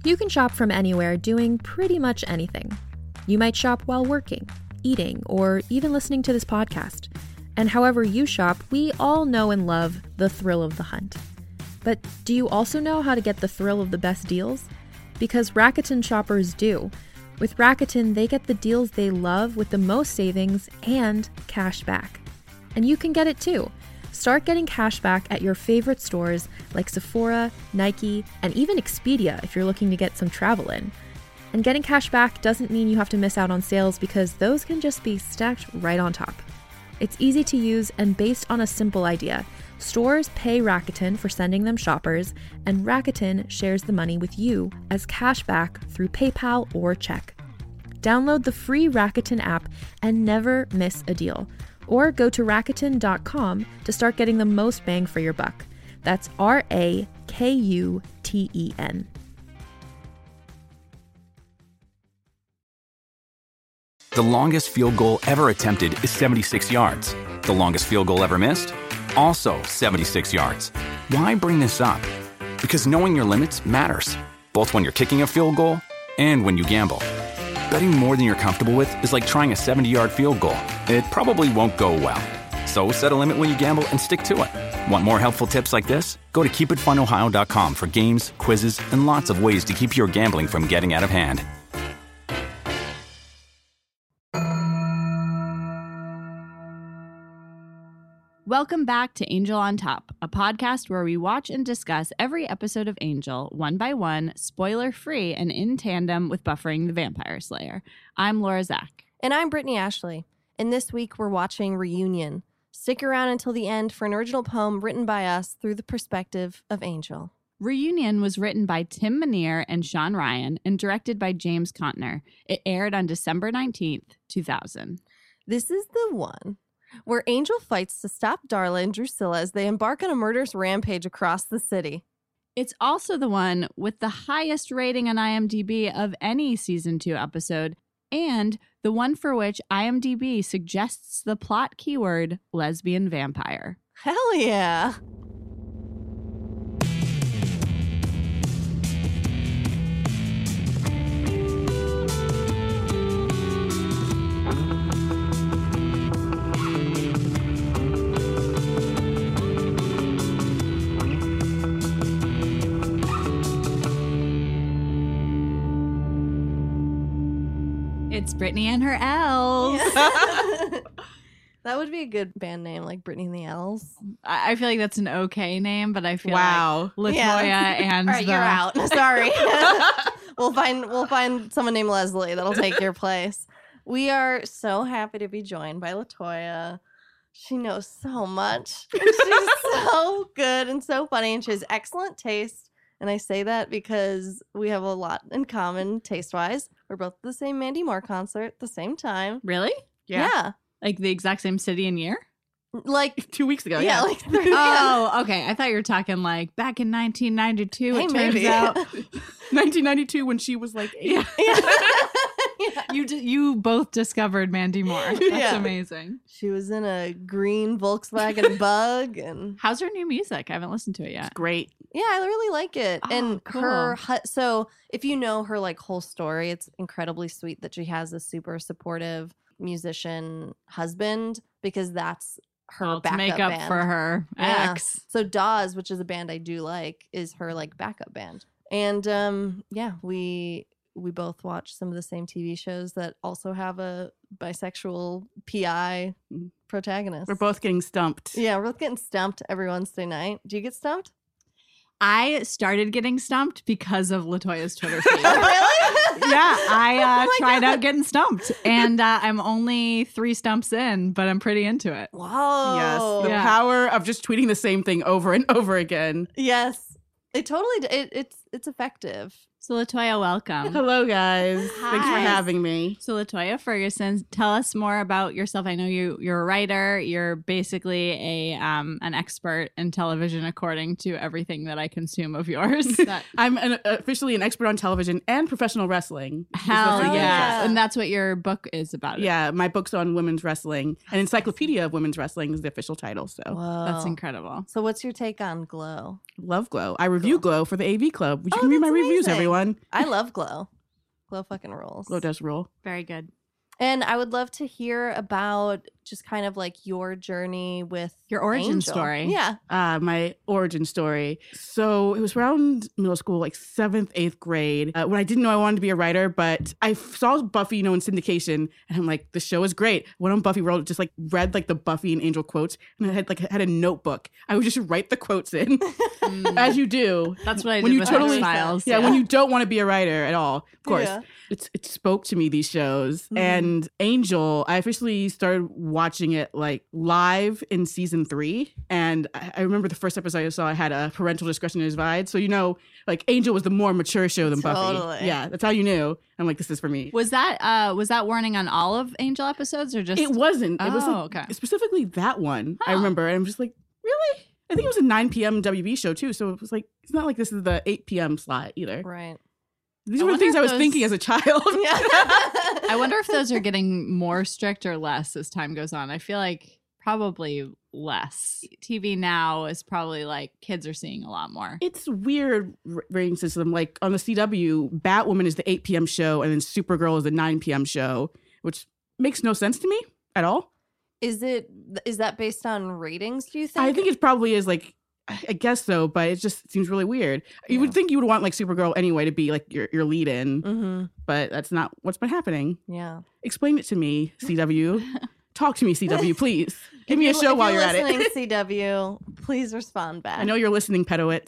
You can shop from anywhere doing pretty much anything. You might shop while working, eating, or even listening to this podcast. And however you shop, we all know and love the thrill of the hunt. But do you also know how to get the thrill of the best deals? Because Rakuten shoppers do. With Rakuten, they get the deals they love with the most savings and cash back. And you can get it too. Start getting cash back at your favorite stores like Sephora, Nike, and even Expedia if you're looking to get some travel in. And getting cash back doesn't mean you have to miss out on sales because those can just be stacked right on top. It's easy to use and based on a simple idea. Stores pay Rakuten for sending them shoppers, and Rakuten shares the money with you as cash back through PayPal or check. Download the free Rakuten app and never miss a deal. Or go to Rakuten.com to start getting the most bang for your buck. That's Rakuten. The longest field goal ever attempted is 76 yards. The longest field goal ever missed? Also 76 yards. Why bring this up? Because knowing your limits matters, both when you're kicking a field goal and when you gamble. Betting more than you're comfortable with is like trying a 70-yard field goal. It probably won't go well. So set a limit when you gamble and stick to it. Want more helpful tips like this? Go to keepitfunohio.com for games, quizzes, and lots of ways to keep your gambling from getting out of hand. Welcome back to Angel on Top, a podcast where we watch and discuss every episode of Angel, one by one, spoiler-free and in tandem with Buffering the Vampire Slayer. I'm Laura Zach. And I'm Brittany Ashley. And this week we're watching Reunion. Stick around until the end for an original poem written by us through the perspective of Angel. Reunion was written by Tim Minear and Sean Ryan and directed by James Contner. It aired on December 19th, 2000. This is the one where Angel fights to stop Darla and Drusilla as they embark on a murderous rampage across the city. It's also the one with the highest rating on IMDb of any Season 2 episode, and the one for which IMDb suggests the plot keyword lesbian vampire. Hell yeah! It's Brittany and her L's. Yeah. That would be a good band name, like Brittany and the L's. I feel like that's an okay name, but I feel Wow. like Latoya and All right, you're out. Sorry. We'll find someone named Leslie that'll take your place. We are so happy to be joined by Latoya. She knows so much. And she's so good and so funny, and she has excellent taste. And I say that because we have a lot in common taste-wise. We're both at the same Mandy Moore concert at the same time. Really? Yeah. Like the exact same city and year? Like 2 weeks ago. yeah, Yeah. like 3 Oh, okay. I thought you were talking like back in 1992. Hey, it turns maybe. out 1992 when she was like 8. Yeah. Yeah. you both discovered Mandy Moore. That's Yeah. amazing. She was in a green Volkswagen Bug, and How's her new music? I haven't listened to it yet. Great. yeah, I really like it. Oh, And cool. her so if you know her like whole story, it's incredibly sweet that she has a super supportive musician husband, because that's her Well, to backup make up band. for her Yeah. ex. So Dawes, which is a band I do like, is her like backup band. And yeah, we both watch some of the same TV shows that also have a bisexual PI protagonist. We're both getting stumped. Yeah, we're both getting stumped every Wednesday night. Do you get stumped? I started getting stumped because of Latoya's Twitter feed. Really? Yeah, I Oh my tried God. out getting stumped, and I'm only 3 stumps in, but I'm pretty into it. Whoa. Yes. The Yeah. power of just tweeting the same thing over and over again. Yes. It totally it's effective. So Latoya, welcome. Hello, guys. Thanks for Hi. having me. So Latoya Ferguson, tell us more about yourself. I know you're a writer. You're basically an expert in television, according to everything that I consume of yours. I'm officially an expert on television and professional wrestling. is the Hell thing that yeah. exists. And that's what your book is about. Yeah, my book's on women's wrestling. An encyclopedia of women's wrestling is the official title. So Whoa. That's incredible. So what's your take on Glow? Love Glow. I review Cool. Glow for the AV Club. You Oh, can read my that's reviews, amazing. everyone. I love Glow. Glow fucking rules. Glow does rule. Very good. And I would love to hear about just kind of like your journey with Your origin Angel. story. Yeah. My origin story. So it was around middle school, like 7th, 8th grade, when I didn't know I wanted to be a writer, but I saw Buffy, in syndication, and I'm like, the show is great. Went on Buffy World, just like read like the Buffy and Angel quotes, and I had a notebook. I would just write the quotes in, as you do. That's what I When did you with totally- X-Files. Yeah, when you don't want to be a writer at all, of course. Yeah. It spoke to me, these shows. Mhm. And Angel, I officially started watching it like live in season 3. And I remember the first episode I saw, I had a parental discretion advised. So, like Angel was the more mature show than Buffy. Totally. Yeah, that's how you knew. I'm like, this is for me. Was that warning on all of Angel episodes or just It wasn't. It was Oh, like okay. specifically that one. I Huh. remember. And I'm just like, really? I think it was a 9 p.m. WB show too. So it was like, it's not like this is the 8 p.m. slot either. Right. These I were the wonder things if I was those- thinking as a child. Yeah. I wonder if those are getting more strict or less as time goes on. I feel like probably less. TV now is probably like kids are seeing a lot more. It's weird rating system. Like on the CW, Batwoman is the 8 p.m. show, and then Supergirl is the 9 p.m. show, which makes no sense to me at all. Is that based on ratings, do you think? I think it probably is, like, I guess so, but it just seems really weird. You would think you would want like Supergirl anyway to be like your lead in, Mm-hmm. but that's not what's been happening. Yeah. Explain it to me, CW. Talk to me, CW, please. Give me a If show while you're at listening, it. CW, please respond back. I know you're listening, Pedowitz.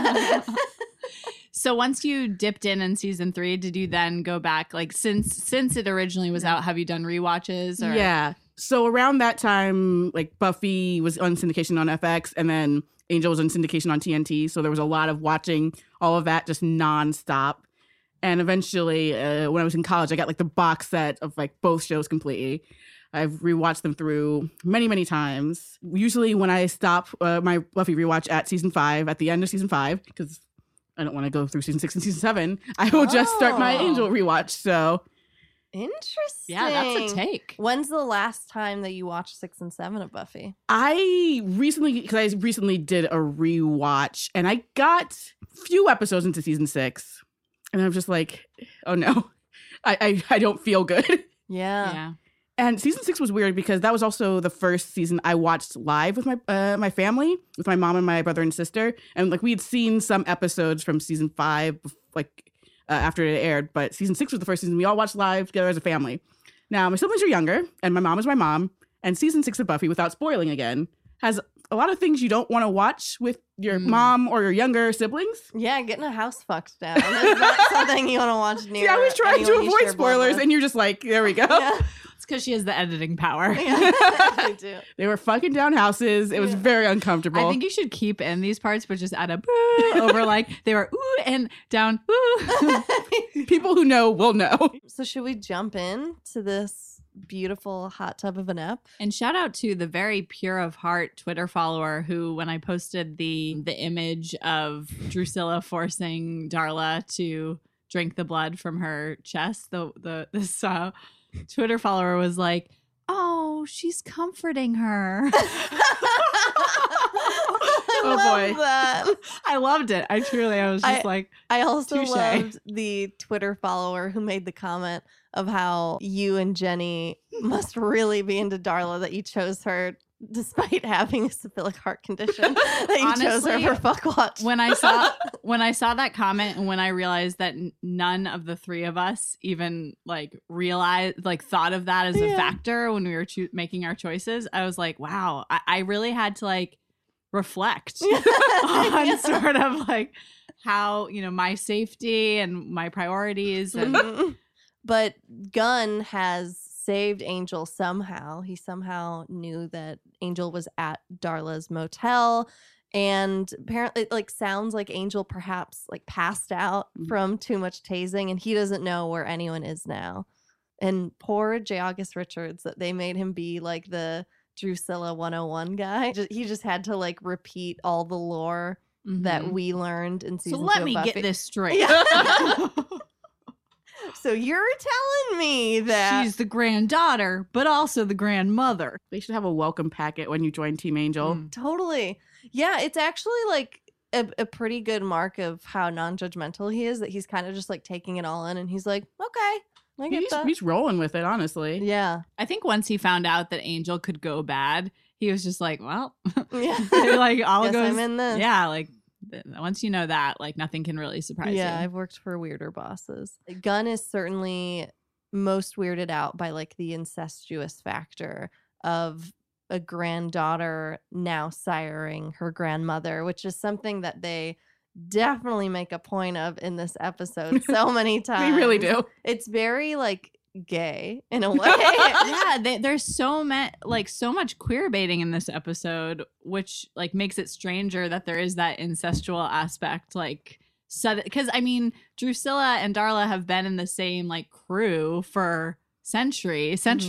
So once you dipped in season 3, did you then go back? Like since it originally was out, have you done rewatches? Or? Yeah. So around that time, like Buffy was on syndication on FX, and then Angel was on syndication on TNT. So there was a lot of watching all of that just nonstop. And eventually, when I was in college, I got like the box set of like both shows completely. I've rewatched them through many, many times. Usually when I stop my Buffy rewatch at season 5, at the end of season 5, because I don't want to go through season 6 and season 7, I will just start my Oh. Angel rewatch. So Interesting. Yeah, that's a take. When's the last time that you watched 6 and 7 of Buffy? I recently did a rewatch, and I got a few episodes into season 6, and I'm just like, oh no, I don't feel good. Yeah. Yeah. And season 6 was weird because that was also the first season I watched live with my family, with my mom and my brother and sister, and like we had seen some episodes from season 5, like after it aired, but season 6 was the first season we all watched live together as a family. Now my siblings are younger, and my mom is my mom, and season 6 of Buffy, without spoiling again, has a lot of things you don't want to watch with your mom or your younger siblings. Yeah, getting a house fucked down. Is not something you want to watch near. See, I was trying to anyone you avoid share blood spoilers, with. and you're just like, there we go. Yeah. It's because she has the editing power. Yeah, I do. They were fucking down houses. It was Yeah. very uncomfortable. I think you should keep in these parts, but just add a boo over like they were ooh and down ooh. people who know will know. So should we jump in to this beautiful hot tub of an ep? And shout out to the very pure of heart Twitter follower who, when I posted the image of Drusilla forcing Darla to drink the blood from her chest, this Twitter follower was like, "Oh, she's comforting her." Oh, boy. That. I loved it. I was just like, I also Touche. loved the Twitter follower who made the comment of how you and Jenny must really be into Darla that you chose her despite having a syphilic heart condition. That you chose her Honestly, for fuck watch. when I saw that comment and when I realized that none of the three of us even thought of that as a Yeah. factor when we were making our choices, I was like, wow, I really had to like reflect on Yeah. sort of like how, my safety and my priorities and Mhm. But Gunn has saved Angel somehow. He somehow knew that Angel was at Darla's motel, and apparently it like sounds like Angel perhaps like passed out from too much tasing, and he doesn't know where anyone is now. And poor J. August Richards, that they made him be like the Drusilla 101 guy. He just had to like repeat all the lore that Mhm. we learned in season So 2 let of me Buffy. get this straight. Yeah. So you're telling me that She's the granddaughter, but also the grandmother. They should have a welcome packet when you join Team Angel. Mm. totally. Yeah, it's actually like a pretty good mark of how non-judgmental he is, that he's kind of just like taking it all in, and he's like, okay, I get that. He's rolling with it, honestly. Yeah. I think once he found out that Angel could go bad, he was just like, well, Yeah. like all Guess goes. I'm in this. Yeah, like once you know that, like nothing can really surprise Yeah, you. I've worked for weirder bosses. Gunn is certainly most weirded out by like the incestuous factor of a granddaughter now siring her grandmother, which is something that they definitely make a point of in this episode so many times. They really do. It's very like gay in a way. Yeah, there's so much queer baiting in this episode, which like makes it stranger that there is that incestual aspect. Like, so because I mean, Drusilla and Darla have been in the same like crew for century, and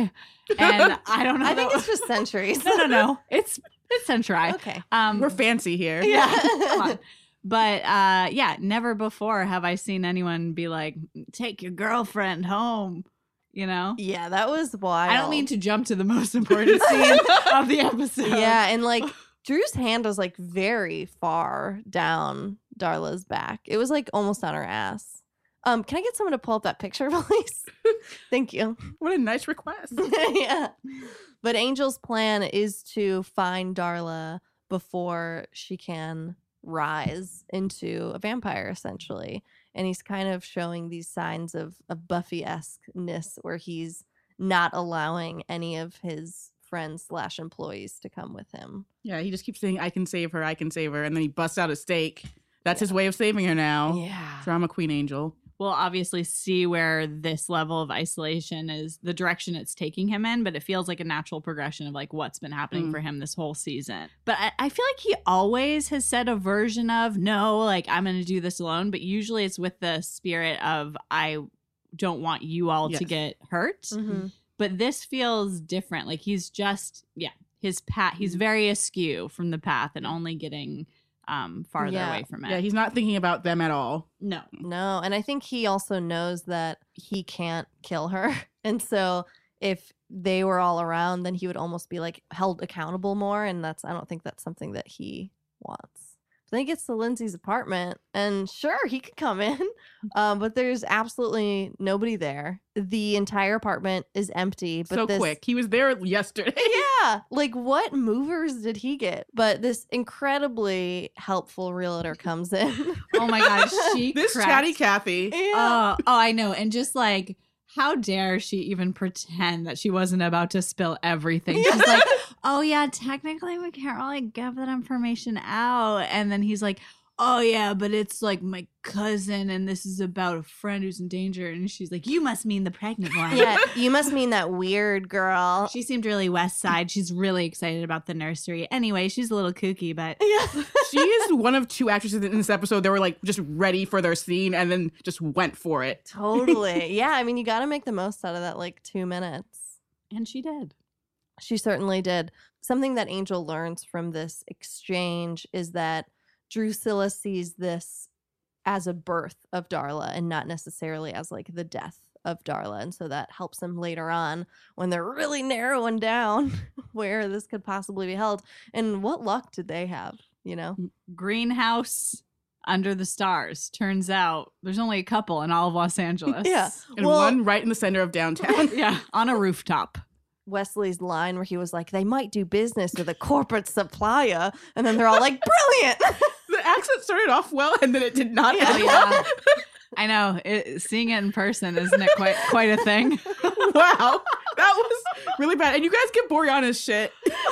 I don't know. I think it's just centuries. No, it's century. Okay. We're fancy here. Yeah, come on. But yeah, never before have I seen anyone be like, take your girlfriend home, you know? Yeah, that was wild. I don't mean to jump to the most important scene of the episode. Yeah, and like Drew's hand was like very far down Darla's back. It was like almost on her ass. Can I get someone to pull up that picture, please? Thank you. What a nice request. Yeah. But Angel's plan is to find Darla before she can rise into a vampire, essentially. And he's kind of showing these signs of Buffy-esque-ness where he's not allowing any of his friends / employees to come with him. Yeah, he just keeps saying, I can save her, and then he busts out a stake. That's his way of saving her now. Yeah. Drama queen Angel. We'll obviously see where this level of isolation is the direction it's taking him in, but it feels like a natural progression of like what's been happening for him this whole season. But I feel like he always has said a version of, no, like I'm going to do this alone. But usually it's with the spirit of, I don't want you all to get hurt. Mm-hmm. But this feels different. Like he's just, his path, he's very askew from the path and only getting farther away from it. Yeah, he's not thinking about them at all. No. And I think he also knows that he can't kill her. And so if they were all around, then he would almost be like held accountable more. And I don't think that's something that he wants. Then he gets to Lindsay's apartment, and sure, he could come in, but there's absolutely nobody there. The entire apartment is empty. But quick. He was there yesterday. Yeah. Like, what movers did he get? But this incredibly helpful realtor comes in. Oh my gosh, she This chatty Kathy. Yeah. Oh, I know. And just like, how dare she even pretend that she wasn't about to spill everything? She's like, oh yeah, technically we can't really give that information out. And then he's like, oh yeah, but it's like my cousin and this is about a friend who's in danger. And she's like, you must mean the pregnant one. Yeah, you must mean that weird girl. She seemed really West Side. She's really excited about the nursery. Anyway, she's a little kooky, but Yeah. She is one of two actresses in this episode that were like just ready for their scene and then just went for it. Totally. Yeah, I mean, you got to make the most out of that like 2 minutes. and she did. She certainly did. Something that Angel learns from this exchange is that Drusilla sees this as a birth of Darla and not necessarily as like the death of Darla. And so that helps him later on when they're really narrowing down where this could possibly be held. And what luck did they have, you know? Greenhouse under the stars. Turns out there's only a couple in all of Los Angeles. Yeah. And Well- one right in the center of downtown. Yeah, on a rooftop. Wesley's line where he was like, they might do business with a corporate supplier. And then they're all like, brilliant. The accent started off well and then it did not. Oh, end yeah. I know. Seeing it in person, isn't it quite a thing? Wow. That was really bad. And you guys get Boreanaz's shit.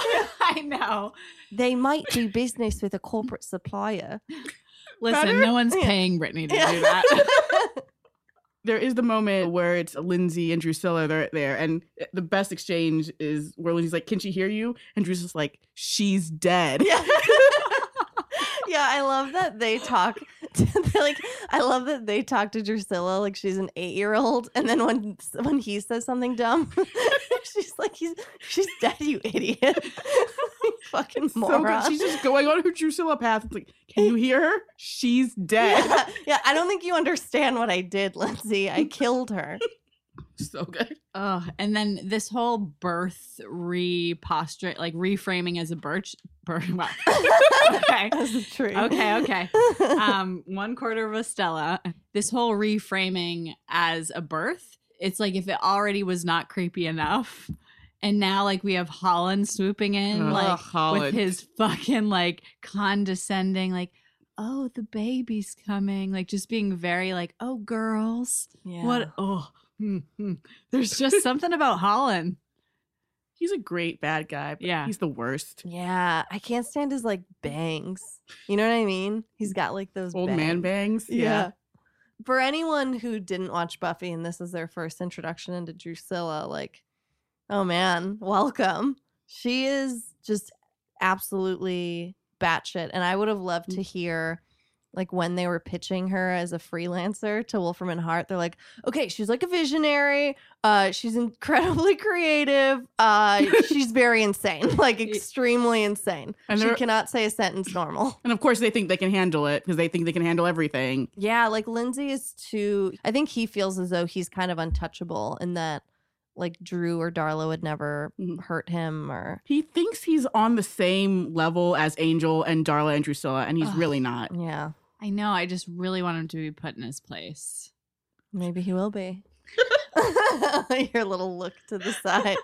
I know. They might do business with a corporate supplier. Listen, Better? no one's paying Brittany to Yeah. do that. There is the moment where it's Lindsay and Drusilla, they're there, and the best exchange is where Lindsay's like, can she hear you? And Drusilla's like, she's dead. Yeah. Yeah, I love that they talk. I love that they talk to Drusilla like she's an 8-year-old, and then when he says something dumb, she's like, "She's dead, you idiot, you fucking So moron." good. She's just going on her Drusilla path. It's like, can you hear her? She's dead. Yeah, I don't think you understand what I did, Lindsay. I killed her. So good. Oh, and then this whole birth reframing as a birch. Wow. Okay. As a tree. Okay. 1/4 of a Stella. This whole reframing as a birth. It's like if it already was not creepy enough. And now, like, we have Holland swooping in, like, Holland. with his fucking, like, condescending, like, oh, the baby's coming. Like, just being very, like, oh, girls. Yeah. What? Oh, there's just something about Holland. He's a great bad guy, but Yeah. he's the worst. Yeah. I can't stand his like bangs. You know what I mean? He's got like those Old man bangs. Yeah. For anyone who didn't watch Buffy and this is their first introduction into Drusilla, like, oh man, welcome. She is just absolutely batshit. And I would have loved to hear, like, when they were pitching her as a freelancer to Wolfram and Hart, they're like, okay, she's like a visionary. She's incredibly creative. She's very insane, like extremely insane. And She they're- cannot say a sentence normal. And of course, they think they can handle it because they think they can handle everything. Yeah, like Lindsay is too. I think he feels as though he's kind of untouchable in that, like, Drew or Darla would never Mhm. hurt him or. He thinks he's on the same level as Angel and Darla and Drusilla, and he's Ugh. really not. Yeah, I know. I just really want him to be put in his place. maybe he will be. Your little look to the side.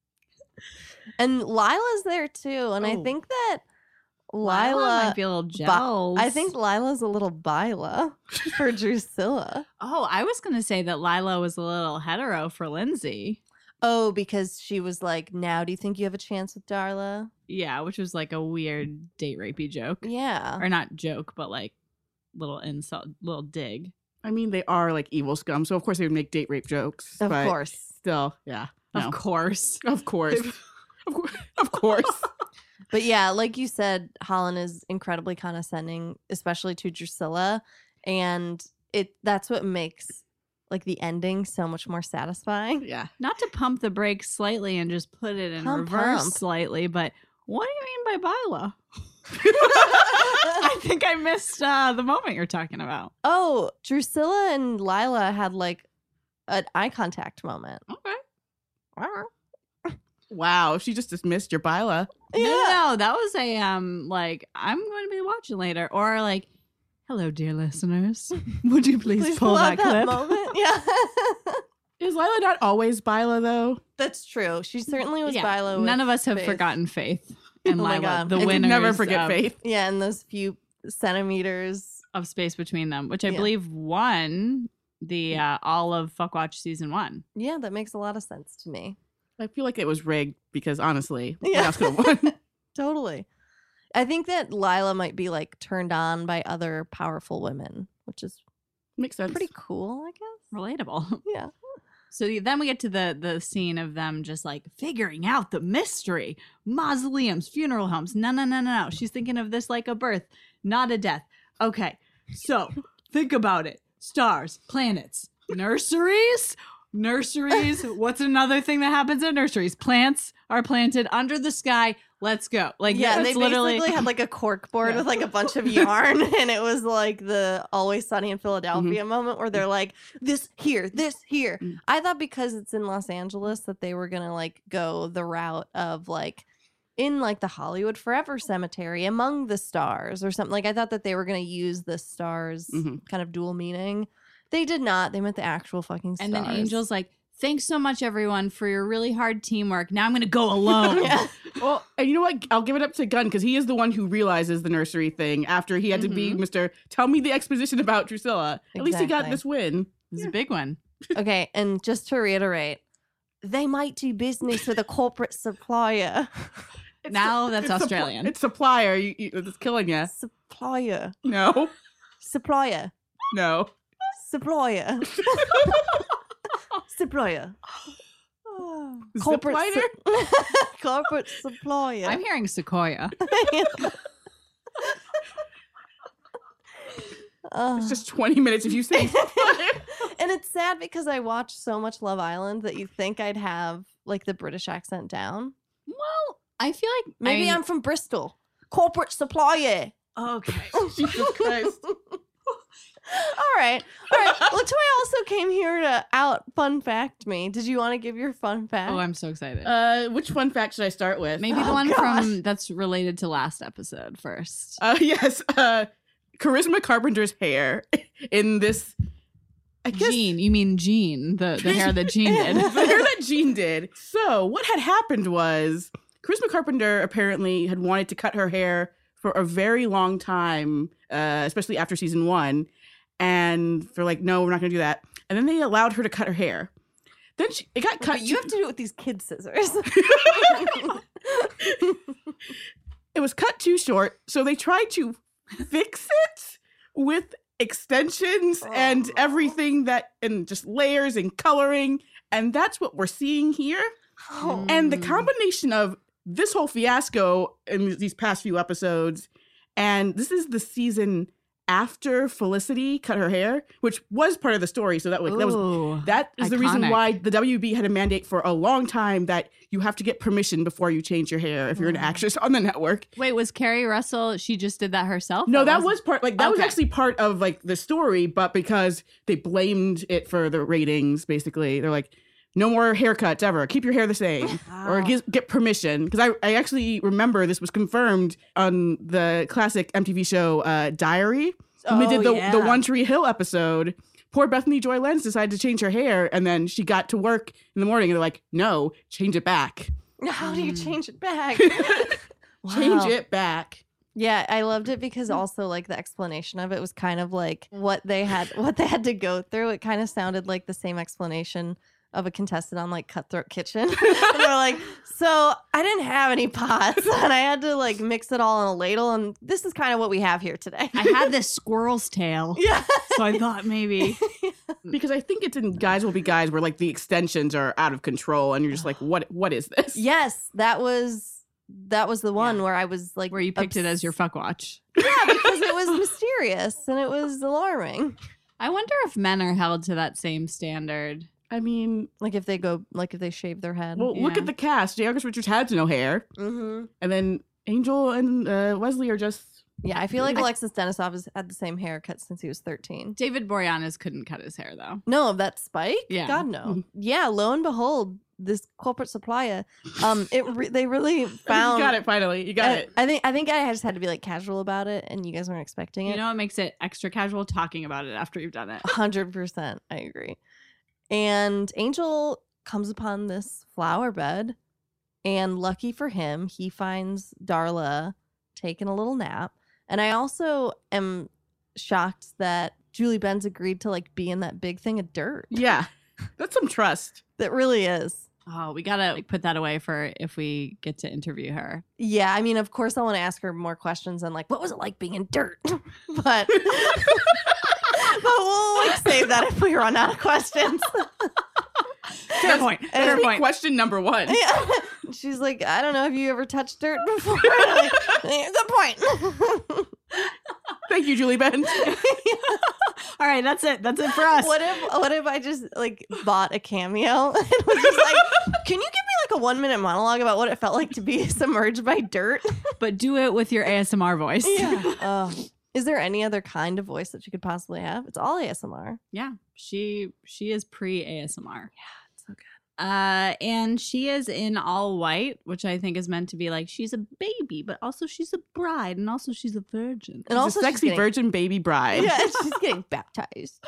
And Lila's there too, and I Oh. think that Lila Lila. might be a little jealous. I think Lila's a little Bila for Drusilla. Oh, I was going to say that Lila was a little hetero for Lindsay. Oh, because she was like, now do you think you have a chance with Darla? Yeah, which was like a weird date rapey joke. Yeah. Or not joke, but like little insult, little dig. I mean, they are like evil scum, so of course they would make date rape jokes. Of but course. Still, yeah. No. Of course. Of course. Of course. But yeah, like you said, Holland is incredibly condescending, especially to Drusilla. And that's what makes like the ending so much more satisfying. Yeah. Not to pump the brakes slightly and just put it in Pump. reverse slightly, but what do you mean by Bila? I think I missed the moment you're talking about. Oh, Drusilla and Lila had like an eye contact moment. Okay. Wow. She just dismissed your Bila. No, that was a like I'm going to be watching later, or like, hello, dear listeners, would you please pull out that clip? moment. Yeah. Is Lila not always Bila, though? That's true. She certainly was Yeah, Bilo. none with of us have Faith. forgotten Faith and Oh my Lila, God. the I could winners. Never forget of, Faith. Yeah, and those few centimeters. of space between them, which I Yeah. believe won the all of Fuckwatch season 1. Yeah, that makes a lot of sense to me. I feel like it was rigged because honestly, Yeah. yeah. else could have won. Totally. I think that Lila might be like turned on by other powerful women, which is Makes sense. pretty cool, I guess. Relatable. Yeah. So then we get to the scene of them just like figuring out the mystery. Mausoleums, funeral homes. No. She's thinking of this like a birth, not a death. Okay, so think about it. Stars, planets, nurseries. What's another thing that happens in nurseries? Plants are planted under the sky. Let's go. Like, Yeah, that's they literally basically had like a cork board Yeah. with like a bunch of yarn, and it was like the Always Sunny in Philadelphia moment where they're like, this here. Mm. I thought because it's in Los Angeles that they were gonna like go the route of like in like the Hollywood Forever Cemetery among the stars or something. Like I thought that they were gonna use the stars Mhm. kind of dual meaning. They did not. They meant the actual fucking stars. and then Angel's like, thanks so much, everyone, for your really hard teamwork. Now I'm going to go alone. Yeah. Well, and you know what? I'll give it up to Gunn because he is the one who realizes the nursery thing after he had to be Mr. Tell me the exposition about Drusilla. At least he got Exactly. this win. This is a big one. Okay, and just to reiterate, they might do business with a corporate supplier. Now that's It's Australian. It's supplier. It's killing you. Supplier. No. Supplier. No. Supplier. Supplier. Corporate Zipliner? corporate supplier. I'm hearing Sequoia. It's just 20 minutes if you say supplier. And it's sad because I watch so much Love Island that you think I'd have like the British accent down. Well, I feel like Maybe I'm from Bristol. Corporate supplier. okay. Jesus Christ. All right. Latoya also came here to out fun fact me. Did you want to give your fun fact? Oh, I'm so excited. Which fun fact should I start with? Maybe the one from that's related to last episode first. Yes. Charisma Carpenter's hair in this. I guess Jean, you mean Jean, the hair that Jean did. the hair that Jean did. So what had happened was Charisma Carpenter apparently had wanted to cut her hair for a very long time, especially after season 1. And they're like, no, we're not going to do that. And then they allowed her to cut her hair. Then it got cut. But you have to do it with these kid scissors. It was cut too short. So they tried to fix it with extensions and everything and just layers and coloring. And that's what we're seeing here. Oh. And the combination of this whole fiasco in these past few episodes, and this is the season after Felicity cut her hair, which was part of the story. So that is the reason iconic. why the WB had a mandate for a long time that you have to get permission before you change your hair if you're an actress on the network. Wait, was Carrie Russell? She just did that herself? No, that wasn't- was part that was Okay. actually part of like the story, but because they blamed it for the ratings, basically, they're like, no more haircuts ever. Keep your hair the same, or get permission. Because I actually remember this was confirmed on the classic MTV show Diary when they did the One Tree Hill episode. Poor Bethany Joy Lenz decided to change her hair, and then she got to work in the morning, and they're like, "No, change it back. How do you change it back? Change it back." Yeah, I loved it because also like the explanation of it was kind of like what they had to go through. It kind of sounded like the same explanation of a contestant on like Cutthroat Kitchen. And they're like, so I didn't have any pots and I had to like mix it all in a ladle, and this is kind of what we have here today. I had this squirrel's tail. Yeah. So I thought maybe. Because I think it's in Guys Will Be Guys where like the extensions are out of control, and you're just like, what is this? Yes, that was the one where I was like, Where you picked it as your fuck watch. Yeah, because it was mysterious and it was alarming. I wonder if men are held to that same standard. I mean, Like if they shave their head. well, look Yeah. at the cast. J. August Richards had no hair, Mm-hmm. and then Angel and Wesley are just. Yeah, I feel like Alexis Denisov has had the same haircut since he was 13. David Boreanaz couldn't cut his hair though. No, of that spike? Yeah. God, no. Yeah, lo and behold, this corporate supplier, they really found. You got it finally. You got it. I think I just had to be like casual about it, and you guys weren't expecting You it. know what makes it extra casual? Talking about it after you've done it. 100%, I agree. And Angel comes upon this flower bed, and lucky for him, he finds Darla taking a little nap. And I also am shocked that Julie Benz agreed to like be in that big thing of dirt. Yeah, that's some trust. That really is. Oh, we gotta like, put that away for if we get to interview her. Yeah, I mean, of course, I want to ask her more questions on like, what was it like being in dirt? But we'll like save that if we run out of questions. Fair point. And Fair Be point. question number one. Yeah. She's like, I don't know, have you ever touched dirt before? Like, good point. Thank you, Julie Benz. All right, that's it. That's it for us. What if I just like bought a cameo and was just like, can you give me like a 1-minute monologue about what it felt like to be submerged by dirt? But do it with your ASMR voice. Yeah. Is there any other kind of voice that you could possibly have? It's all ASMR. Yeah, she is pre ASMR. It's so good. And she is in all white, which I think is meant to be like she's a baby, but also she's a bride, and also she's a virgin. And also She's a she's sexy getting- virgin baby bride. Yeah, and she's getting baptized.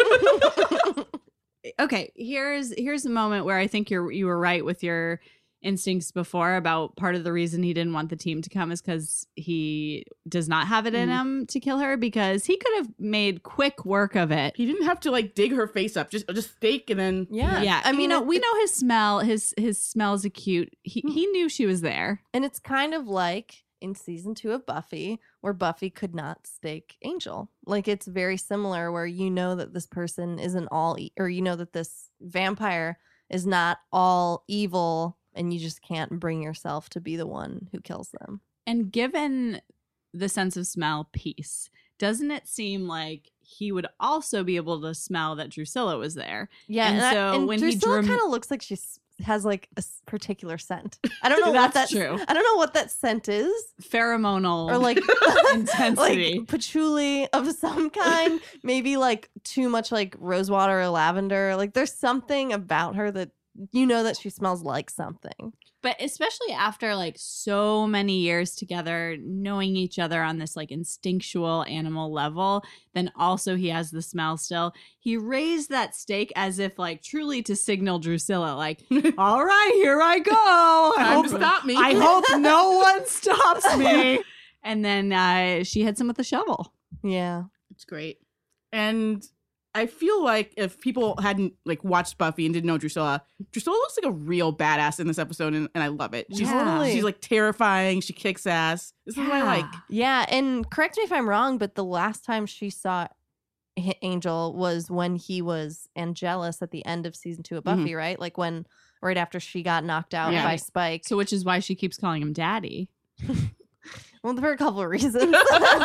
Okay, here's the moment where I think you were right with your instincts before about part of the reason he didn't want the team to come is because he does not have it in him to kill her, because he could have made quick work of it. He didn't have to like dig her face up. Just stake and then. Yeah, I mean, we know his smell. His smell's acute. He knew she was there. and it's kind of like in season 2 of Buffy, where Buffy could not stake Angel. Like it's very similar, where you know that this person isn't all, or you know that this vampire is not all evil, and you just can't bring yourself to be the one who kills them. And given the sense of smell piece, doesn't it seem like he would also be able to smell that Drusilla was there? Yeah, And so and when he Drusilla drew- kind of looks like she has like a particular scent. I don't know what That's that's true. I don't know what that scent is. Pheromonal Or like intensity. like patchouli of some kind. Maybe like too much like rosewater or lavender. Like there's something about her that you know that she smells like something. But especially after like so many years together, knowing each other on this like instinctual animal level, then also he has the smell still. He raised that stake as if like truly to signal Drusilla, like, all right, here I go. Time to stop me. I hope no one stops me. And then she hits him with a shovel. Yeah. It's great. And I feel like if people hadn't like watched Buffy and didn't know Drusilla looks like a real badass in this episode, and I love it. She's Totally. she's like terrifying. She kicks ass. This is what I like. Yeah, and correct me if I'm wrong, but the last time she saw Angel was when he was Angelus at the end of season 2 of Buffy, right? Like right after she got knocked out Yeah. by Spike. So which is why she keeps calling him daddy. Well, for a couple of reasons.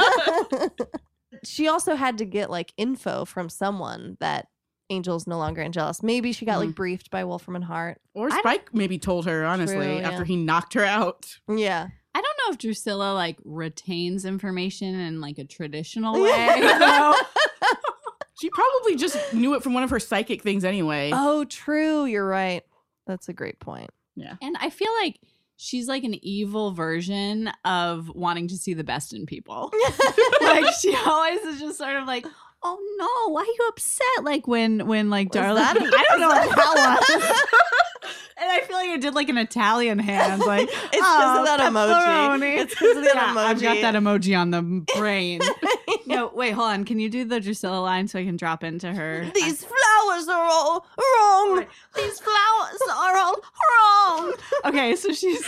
She also had to get like info from someone that Angel's no longer Angelus. Maybe she got like briefed by Wolfram and Hart. Or Spike maybe told her, honestly, True, after yeah. he knocked her out. Yeah. I don't know if Drusilla like retains information in like a traditional way. You know? She probably just knew it from one of her psychic things anyway. Oh, true. You're right. That's a great point. Yeah. And I feel like she's like an evil version of wanting to see the best in people. Like she always is just sort of like, oh no, why are you upset? Like when like Was Darla, that- I don't know what that was. And I feel like I did like an Italian hand, like It's because of that emoji. pepperoni. It's because of that Yeah, emoji. I've got that emoji on the brain. No, wait, hold on. Can you do the Drusilla line so I can drop into her? These flowers are all wrong. These flowers are all wrong. Okay, so she's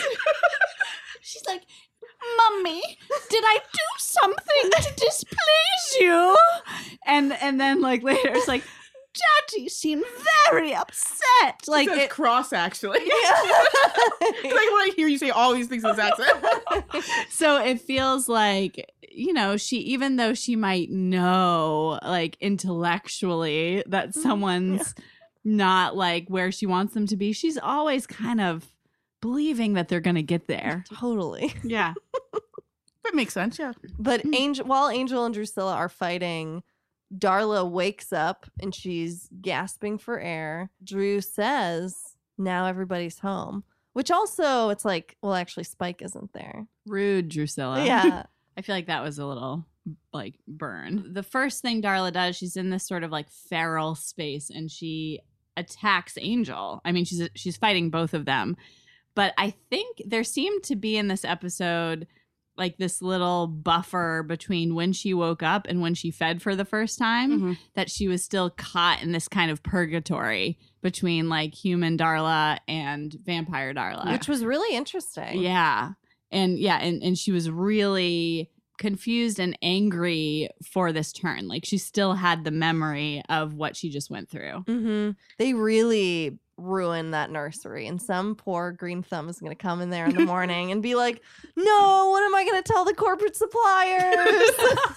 like, Mummy, did I do something to displease you? And then like later it's like, Daddy seemed very upset. Like It says it, cross, actually. It's like when I hear you say all these things in this accent. so it feels like, you know, she, even though she might know like intellectually that someone's not like where she wants them to be, she's always kind of believing that they're gonna get there. Totally. Yeah. That makes sense, yeah. But while Angel and Drusilla are fighting, Darla wakes up and she's gasping for air. Drew says, now everybody's home. Which also, it's like, well, actually, Spike isn't there. Rude, Drusilla. Yeah. I feel like that was a little like burn. The first thing Darla does, she's in this sort of like feral space and she attacks Angel. I mean, she's fighting both of them. But I think there seemed to be in this episode like this little buffer between when she woke up and when she fed for the first time, that she was still caught in this kind of purgatory between like human Darla and vampire Darla. Which was really interesting. Yeah. And she was really confused and angry for this turn. Like she still had the memory of what she just went through. Mm-hmm. They really ruined that nursery, and some poor green thumb is going to come in there in the morning and be like, no, what am I going to tell the corporate suppliers?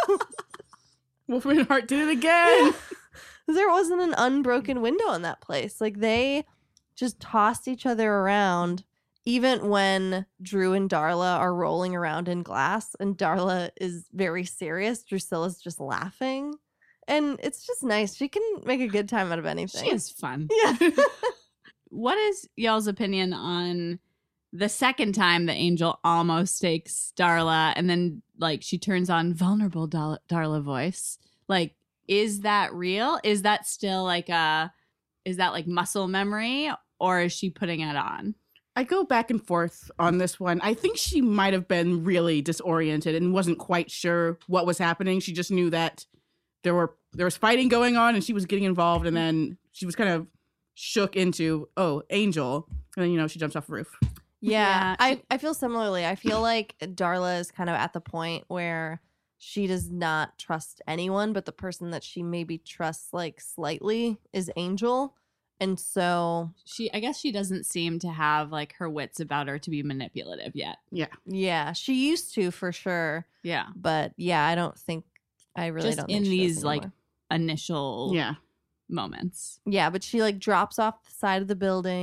Wolfram and Hart did it again. There wasn't an unbroken window in that place. Like they just tossed each other around, even when Drew and Darla are rolling around in glass and Darla is very serious. Drusilla's just laughing. And it's just nice. She can make a good time out of anything. She is fun. Yeah. What is y'all's opinion on the second time that Angel almost stakes Darla and then like she turns on vulnerable Darla voice? Like, is that real? Is that still like is that like muscle memory, or is she putting it on? I go back and forth on this one. I think she might have been really disoriented and wasn't quite sure what was happening. She just knew that there was fighting going on and she was getting involved, and then she was kind of shook into, oh, Angel. And then, she jumps off the roof. Yeah, Yeah, I feel similarly. I feel like Darla is kind of at the point where she does not trust anyone, but the person that she maybe trusts like slightly is Angel. And so I guess she doesn't seem to have like her wits about her to be manipulative yet. yeah, she used to for sure. Yeah. But yeah, I really Just don't in think she does these like anymore. initial Yeah. moments. Yeah, but she like drops off the side of the building.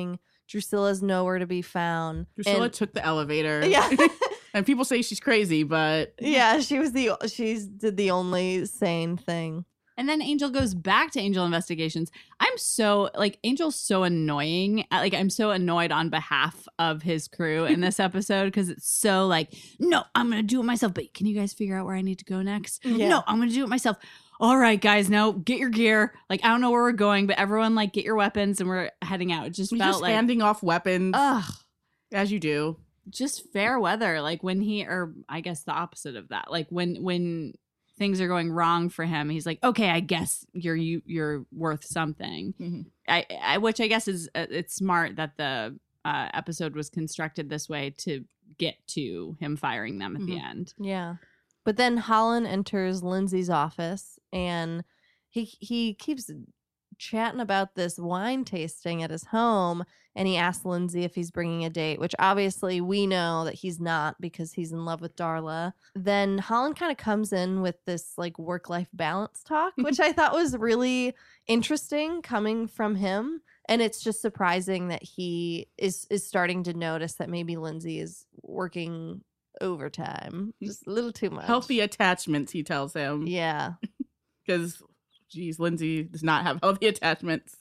Drusilla's nowhere to be found. Drusilla took the elevator. Yeah. And people say she's crazy, but Yeah, she did the only sane thing. And then Angel goes back to Angel Investigations. I'm so, Angel's so annoying. I'm so annoyed on behalf of his crew in this episode because it's so no, I'm going to do it myself. But can you guys figure out where I need to go next? Yeah. No, I'm going to do it myself. All right, guys, now get your gear. I don't know where we're going, but everyone, get your weapons and we're heading out. It just he's felt just handing off weapons, ugh, as you do. just fair weather. When or I guess the opposite of that. When things are going wrong for him, he's like, okay, I guess you're worth something. Mm-hmm. Which I guess is it's smart that the episode was constructed this way to get to him firing them at the end. Yeah. But then Holland enters Lindsay's office and he keeps chatting about this wine tasting at his home, and he asks Lindsay if he's bringing a date, which obviously we know that he's not because he's in love with Darla. Then Holland kind of comes in with this work-life balance talk, which I thought was really interesting coming from him. And it's just surprising that he is starting to notice that maybe Lindsay is working overtime, just a little too much. Healthy attachments, he tells him. Yeah. Because, geez, Lindsay does not have healthy attachments.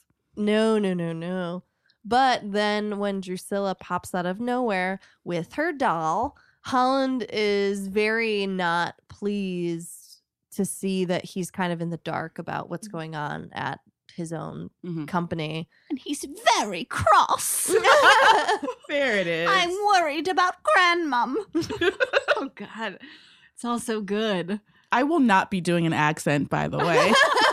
No. But then when Drusilla pops out of nowhere with her doll, Holland is very not pleased to see that he's kind of in the dark about what's going on at his own company. And he's very cross. There it is. I'm worried about grandmom. Oh, God. It's all so good. I will not be doing an accent, by the way.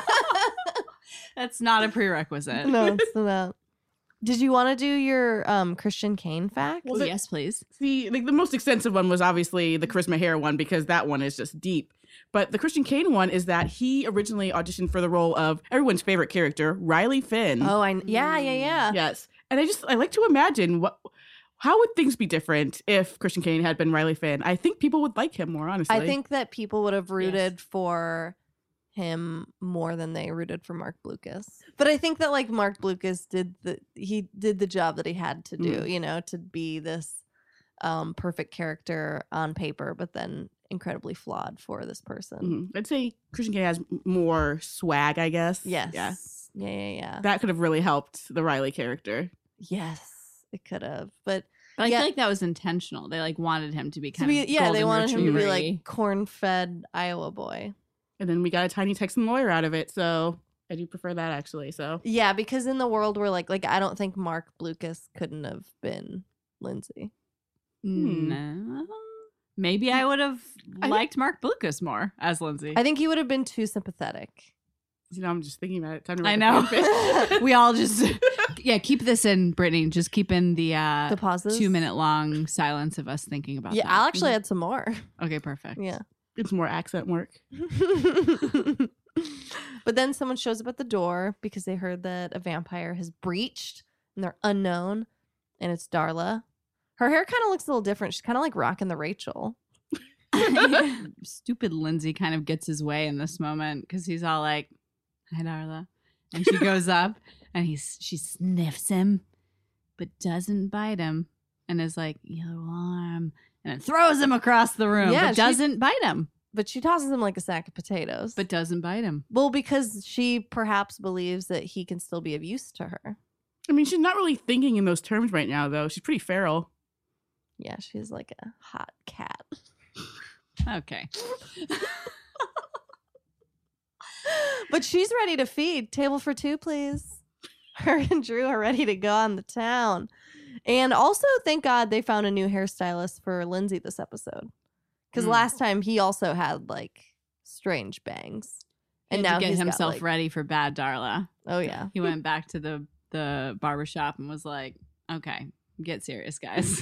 That's not a prerequisite. No, it's not. Did you want to do your Christian Kane fact? Well, Yes, please. The most extensive one was obviously the Charisma Hair one, because that one is just deep. But the Christian Kane one is that he originally auditioned for the role of everyone's favorite character, Riley Finn. Oh, yeah. Yes. And I like to imagine how would things be different if Christian Kane had been Riley Finn? I think people would like him more, honestly. I think that people would have rooted for him more than they rooted for Mark Blucas. But I think that Mark Blucas did the job that he had to do, to be this perfect character on paper, but then incredibly flawed for this person. I'd say Christian Kane has more swag, I guess. Yes. Yeah. That could have really helped the Riley character. Yes, it could have. But I feel like that was intentional. They wanted him to be kind of they wanted him to be retriever-y. corn-fed Iowa boy. And then we got a tiny Texan lawyer out of it, so I do prefer that, actually. So Yeah, because in the world where I don't think Mark Blucas couldn't have been Lindsay. No. Maybe I would have liked Mark Blucas more as Lindsay. I think he would have been too sympathetic. I'm just thinking about it. Time to write I the know. fanfic. We all just keep this in, Brittany. Just keep in the pauses. 2-minute long silence of us thinking about that. I'll actually add some more. Okay, perfect. Yeah. It's more accent work. But then someone shows up at the door because they heard that a vampire has breached and they're unknown, and it's Darla. Her hair kind of looks a little different. She's kind of like rocking the Rachel. Stupid Lindsay kind of gets his way in this moment because he's all like, "Hi, Darla," and she goes up and she sniffs him, but doesn't bite him, and is like, "You're warm," and then throws him across the room, Yeah, but doesn't bite him. But she tosses him like a sack of potatoes. But doesn't bite him. Well, because she perhaps believes that he can still be of use to her. I mean, she's not really thinking in those terms right now, though. She's pretty feral. Yeah, she's like a hot cat. Okay. But she's ready to feed. Table for two, please. Her and Drew are ready to go on the town. And also, thank God they found a new hairstylist for Lindsay this episode. Because last time he also had strange bangs. And now to get he's got, himself ready for bad Darla. Oh, yeah. He went back to the barbershop and was like, okay, get serious, guys.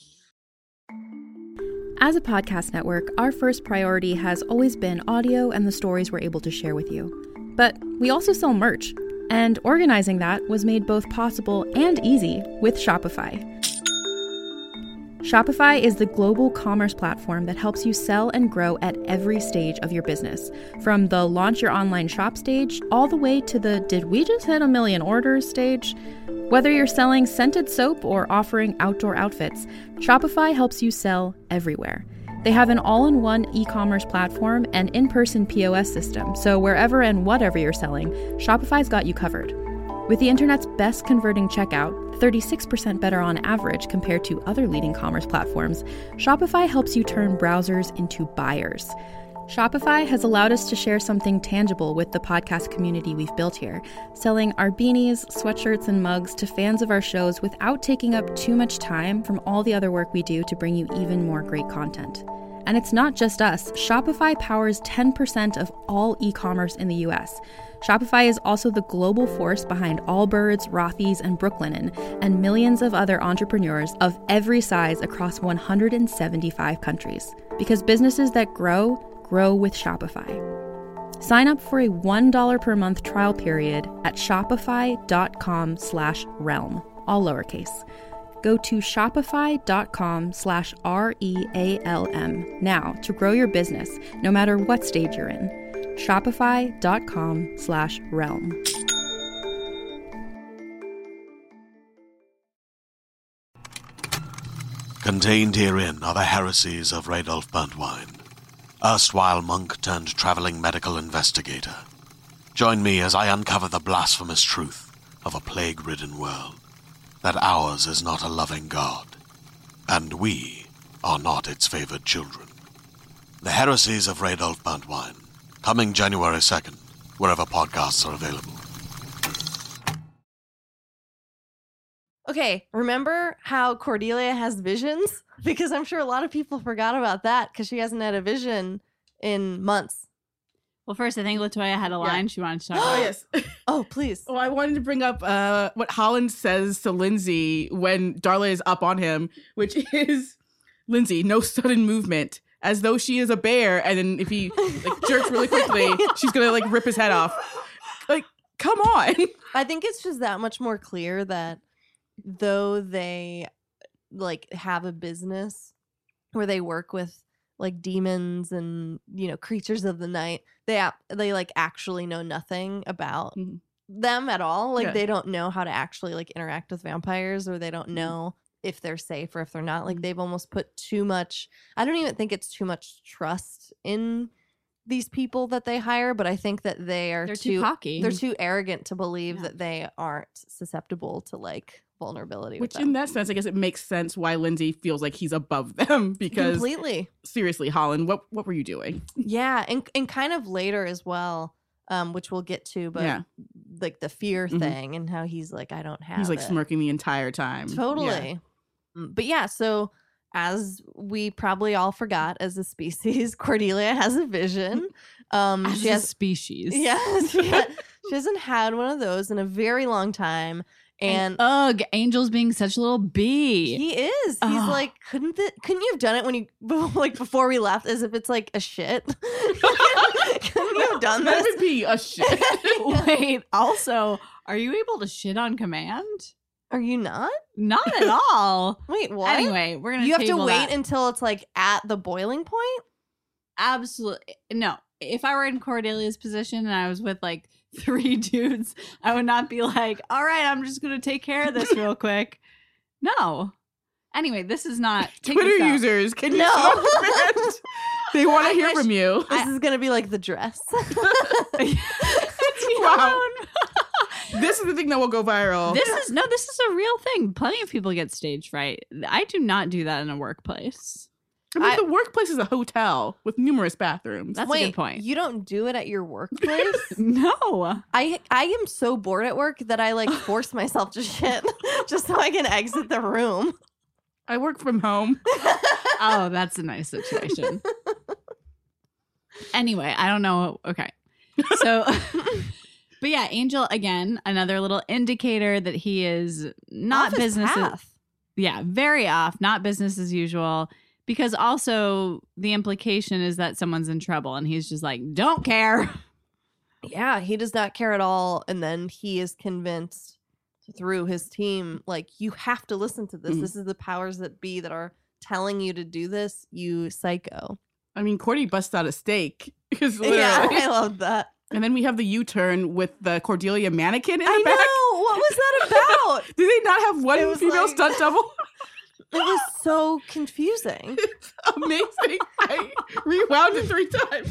As a podcast network, our first priority has always been audio and the stories we're able to share with you. But we also sell merch, and organizing that was made both possible and easy with Shopify. Shopify is the global commerce platform that helps you sell and grow at every stage of your business. From the launch your online shop stage, all the way to the did we just hit 1 million orders stage? Whether you're selling scented soap or offering outdoor outfits, Shopify helps you sell everywhere. They have an all-in-one e-commerce platform and in-person POS system, so wherever and whatever you're selling, Shopify's got you covered. With the internet's best converting checkout, 36% better on average compared to other leading commerce platforms, Shopify helps you turn browsers into buyers. Shopify has allowed us to share something tangible with the podcast community we've built here, selling our beanies, sweatshirts, and mugs to fans of our shows without taking up too much time from all the other work we do to bring you even more great content. And it's not just us. Shopify powers 10% of all e-commerce in the US. Shopify is also the global force behind Allbirds, Rothy's, and Brooklinen, and millions of other entrepreneurs of every size across 175 countries. Because businesses that grow with Shopify. Sign up for a $1 per month trial period at shopify.com/realm, all lowercase. Go to shopify.com/REALM now to grow your business, no matter what stage you're in. Shopify.com/realm. Contained herein are the heresies of Radolf Burntwine, erstwhile monk turned traveling medical investigator. Join me as I uncover the blasphemous truth of a plague-ridden world, that ours is not a loving God, and we are not its favored children. The heresies of Radolf Burntwine, coming January 2nd, wherever podcasts are available. Okay, remember how Cordelia has visions? Because I'm sure a lot of people forgot about that because she hasn't had a vision in months. Well, first, I think Latoya had a line she wanted to talk Oh, about. yes. Oh, please. Well, I wanted to bring up what Holland says to Lindsay when Darla is up on him, which is, Lindsay, no sudden movement, as though she is a bear, and then if he jerks really quickly, she's going to rip his head off. Come on. I think it's just that much more clear that though they have a business where they work with demons and creatures of the night, they actually know nothing about them at all. They don't know how to actually interact with vampires, or they don't know if they're safe or if they're not. They've almost put too much, I don't even think it's too much trust in these people that they hire, but I think that they're too cocky. They're too arrogant to believe that they aren't susceptible to vulnerability. Which in that sense, I guess it makes sense why Lindsay feels like he's above them, because completely. Seriously, Holland, what were you doing? Yeah, and kind of later as well, which we'll get to, but the fear thing and how he's I don't have he's it. smirking the entire time. Totally. Yeah. But yeah, so as we probably all forgot as a species, Cordelia has a vision. She has a species. Yeah, she hasn't had one of those in a very long time. And ugh, Angel's being such a little bee. He is. He's couldn't you have done it when you before we left, as if it's a shit? Couldn't you have done this? That would be a shit. Wait, also, are you able to shit on command? Are you not? Not at all. Wait, what? Anyway, we're gonna. You have to wait that. until it's at the boiling point. Absolutely no. If I were in Cordelia's position and I was with 3 dudes, I would not be all right, I'm just gonna take care of this real quick. No. Anyway, this is not Twitter users. Can you stop command? They want to hear from you. This is gonna be the dress. Wow. This is the thing that will go viral. This is a real thing. Plenty of people get stage fright. I do not do that in a workplace. I mean, the workplace is a hotel with numerous bathrooms. That's a good point. You don't do it at your workplace? No. I am so bored at work that I force myself to shit just so I can exit the room. I work from home. Oh, that's a nice situation. Anyway, I don't know. Okay. So, but yeah, Angel, again, another little indicator that he is not business. Yeah, very off, not business as usual. Because also the implication is that someone's in trouble and he's just don't care. Yeah, he does not care at all. And then he is convinced through his team, you have to listen to this. This is the powers that be that are telling you to do this, you psycho. I mean, Cordy busts out a steak. Because Yeah, literally. I love that. And then we have the U-turn with the Cordelia mannequin in I the back. know. What was that about? Do they not have It one was female like- stunt double? It was so confusing. It's amazing. I rewound it 3 times.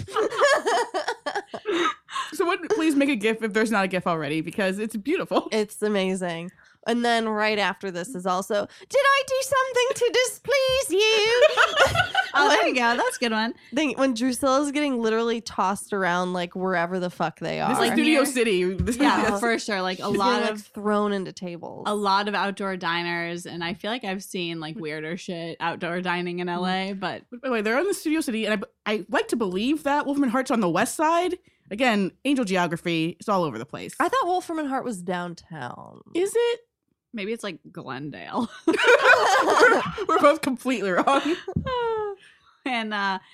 Someone please make a GIF if there's not a GIF already, because it's beautiful. It's amazing. And then right after this is also, did I do something to displease you? Oh, there you go. That's a good one. When Drusilla's getting literally tossed around like wherever the fuck they are. This is Like Studio here- City. This is- Yeah, for sure. Like She's getting, like, thrown into tables. a lot of outdoor diners, and I feel like I've seen like weirder shit outdoor dining in LA, but By the way, they're in the Studio City, and I like to believe that Wolfram and Hart's on the west side. Again, angel geography is all over the place. I thought Wolfram and Hart was downtown. Is it? maybe it's like Glendale. We're both completely wrong. And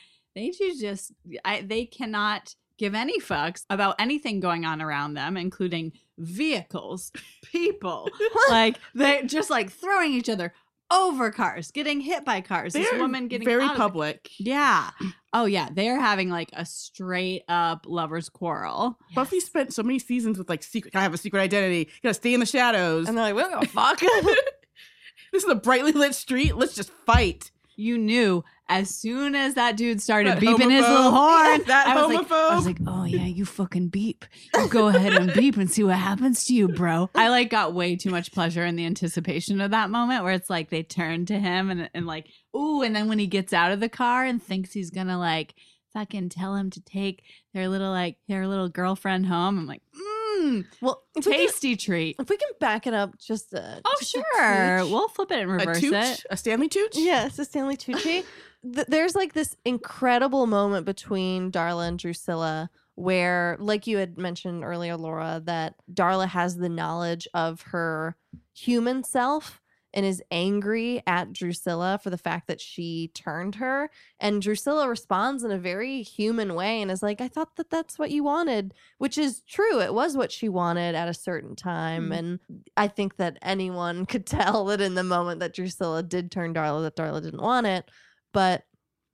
they cannot give any fucks about anything going on around them, including vehicles, people. Like they just like throwing each other over cars, getting hit by cars. This They're woman getting very out of public. Yeah. Oh yeah, they're having like a straight up lovers quarrel. Buffy spent so many seasons with like secret. I have a secret identity. Gotta stay in the shadows. And they're like, we don't give a fuck. This is a brightly lit street. Let's just fight. You knew as soon as that dude started That beeping his homophobe. little horn. That I was homophobe. like, oh yeah, you fucking beep. You go ahead and beep and see what happens to you, bro. I like got way too much pleasure in the anticipation of that moment where it's like they turn to him and like, ooh, and then when he gets out of the car and thinks he's gonna like fucking tell him to take their little girlfriend home, I'm like, Well, if we can- tasty treat. if we can back it up just Oh just a sure, tooch. we'll flip it and A reverse tooch? it. A Stanley Tooch? Yeah, it's a Stanley Tucci. There's like this incredible moment between Darla and Drusilla where, like you had mentioned earlier, Laura, that Darla has the knowledge of her human self and is angry at Drusilla for the fact that she turned her. And Drusilla responds in a very human way and is like, I thought that that's what you wanted, which is true. It was what she wanted at a certain time. And I think that anyone could tell that in the moment that Drusilla did turn Darla, that Darla didn't want it. But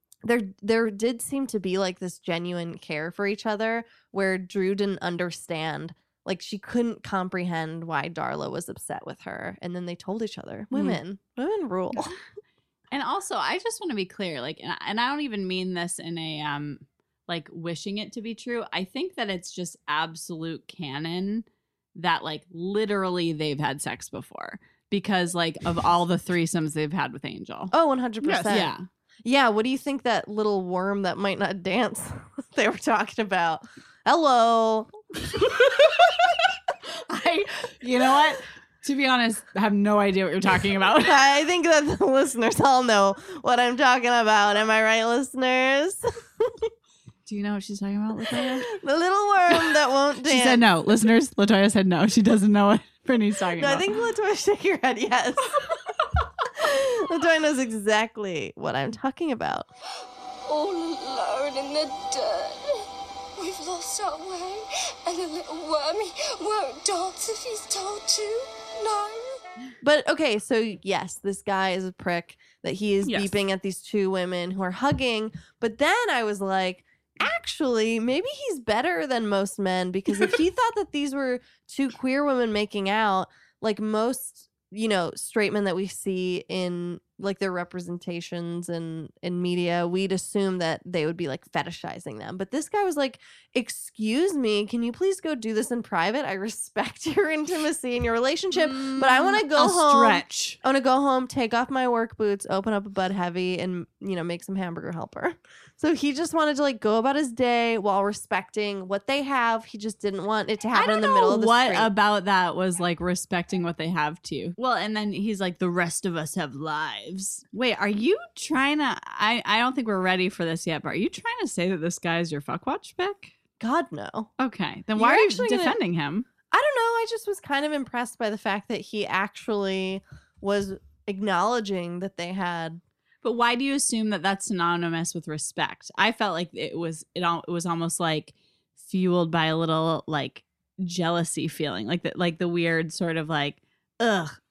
there did seem to be like this genuine care for each other where Drew didn't understand. Like she couldn't comprehend why Darla was upset with her. And then they told each other, women rule. And also, I just want to be clear, like, and I don't even mean this in a like wishing it to be true. I think that it's just absolute canon that like literally they've had sex before because like of all the threesomes they've had with Angel. Oh, 100%. Yes. Yeah. Yeah, what do you think that little worm that might not dance they were talking about? Hello. You know what? To be honest, I have no idea what you're talking about. I think that the listeners all know what I'm talking about. Am I right, listeners? Do you know what she's talking about, Latoya? The little worm that won't dance. She said no. Listeners, Latoya said no. She doesn't know what Brittany's talking No, I about. think Latoya shake your head, yes. Latoya knows exactly what I'm talking about. All alone in the dirt. We've lost our way, and the little wormy won't dance if he's told to. No. But okay, so yes, this guy is a prick that he is Yes. beeping at these two women who are hugging. But then I was like, actually, maybe he's better than most men because if he thought that these were two queer women making out, like most, straight men that we see in like their representations in media, we'd assume that they would be like fetishizing them. But this guy was like, excuse me, can you please go do this in private? I respect your intimacy and your relationship, but I want to go I'll home. stretch. I want to go home, take off my work boots, open up a Bud Heavy, and make some hamburger helper. So he just wanted to like go about his day while respecting what they have. He just didn't want it to I happen don't in the know middle of the what street. about that was like respecting what they have to. Well, and then he's like, the rest of us have lives. Wait, are you trying to? I don't think we're ready for this yet. But are you trying to say that this guy is your fuckwatch pick? God no. Okay, then You're why are you actually gonna- defending him? I don't know. I just was kind of impressed by the fact that he actually was acknowledging that they had. But why do you assume that that's synonymous with respect? I felt like it was almost like fueled by a little like jealousy feeling, like the weird sort of like, ugh,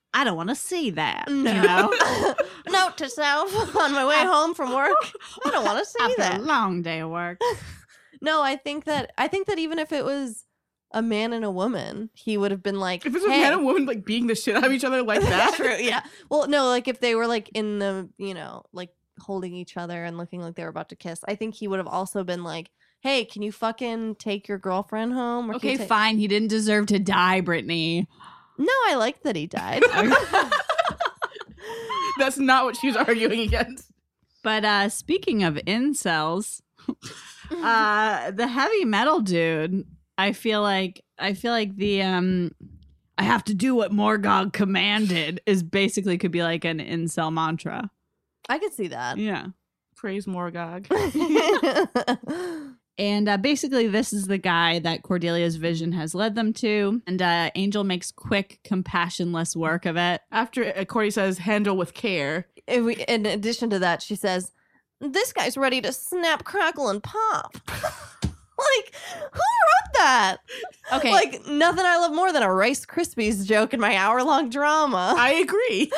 I don't want to see that. No. You know? Note to self on my way home from work. I don't want to see After that. a long day of work. No, I think that even if it was a man and a woman, he would have been like, If it's a hey. man and woman like beating the shit out of each other like that. True, yeah. Well, no, like if they were like in the, like holding each other and looking like they were about to kiss, I think he would have also been like, hey, can you fucking take your girlfriend home? Or can Okay, you ta-" fine. He didn't deserve to die, Brittany. No, I like that he died. That's not what she was arguing against. But speaking of incels, the heavy metal dude, I feel like the I have to do what Morgog commanded is basically could be like an incel mantra. I could see that. Yeah. Praise Morgog. And basically, this is the guy that Cordelia's vision has led them to. And Angel makes quick, compassionless work of it. After Cordy says, handle with care. In addition to that, she says, this guy's ready to snap, crackle, and pop. Like, who wrote that? Okay. Like, nothing I love more than a Rice Krispies joke in my hour-long drama. I agree.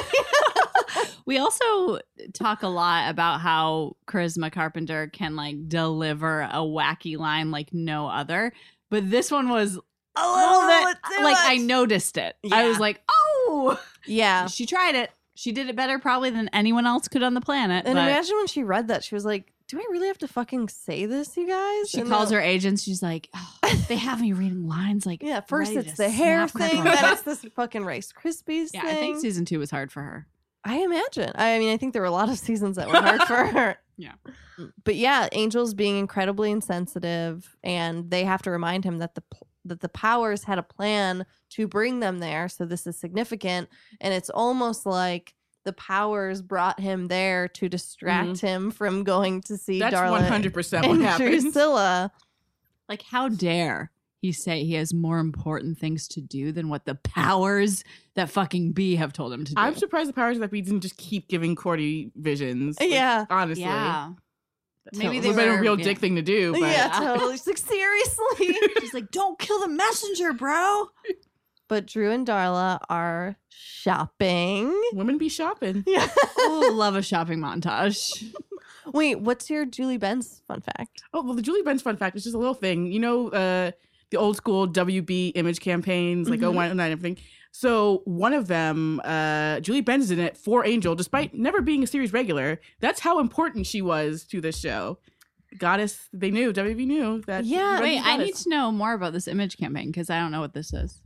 We also talk a lot about how Charisma Carpenter can like deliver a wacky line like no other. But this one was a little bit too like much. I noticed it. I Yeah. was like, oh, Yeah. she tried it. She did it better probably than anyone else could on the planet. And but imagine when she read that, she was like, do I really have to fucking say this, you guys? she And calls then- her agents. She's like, oh, they have me reading lines like, Yeah, first ready it's to the hair snap, thing, crackle, and then pop. it's this fucking Rice Krispies Yeah, thing. I think season 2 was hard for her. I imagine. I mean, I think there were a lot of seasons that were hard for her. Yeah. But yeah, Angel's being incredibly insensitive, and they have to remind him that the powers had a plan to bring them there. So this is significant, and it's almost like the powers brought him there to distract him from going to see That's Darla 100% what and happens. Drusilla. Like, how dare he say he has more important things to do than what the powers that fucking be have told him to do? I'm surprised the powers that be didn't just keep giving Cordy visions. Like, Yeah. honestly. Yeah. Maybe It they would have been a were- real yeah. dick thing to do. But Yeah, totally. She's like, seriously? She's like, don't kill the messenger, bro. But Drew and Darla are shopping. women be shopping. Yeah. Oh, love a shopping montage. Wait, what's your Julie Benz fun fact? Oh, well, the Julie Benz fun fact is just a little thing. You know, the old school WB image campaigns, like Mhm. 01 and everything. So one of them, Julie Benz is in it for Angel, despite never being a series regular. That's how important she was to this show. Goddess, they knew, WB knew that. Yeah. Julie Wait, Benz I was need Goddess. to know more about this image campaign because I don't know what this is.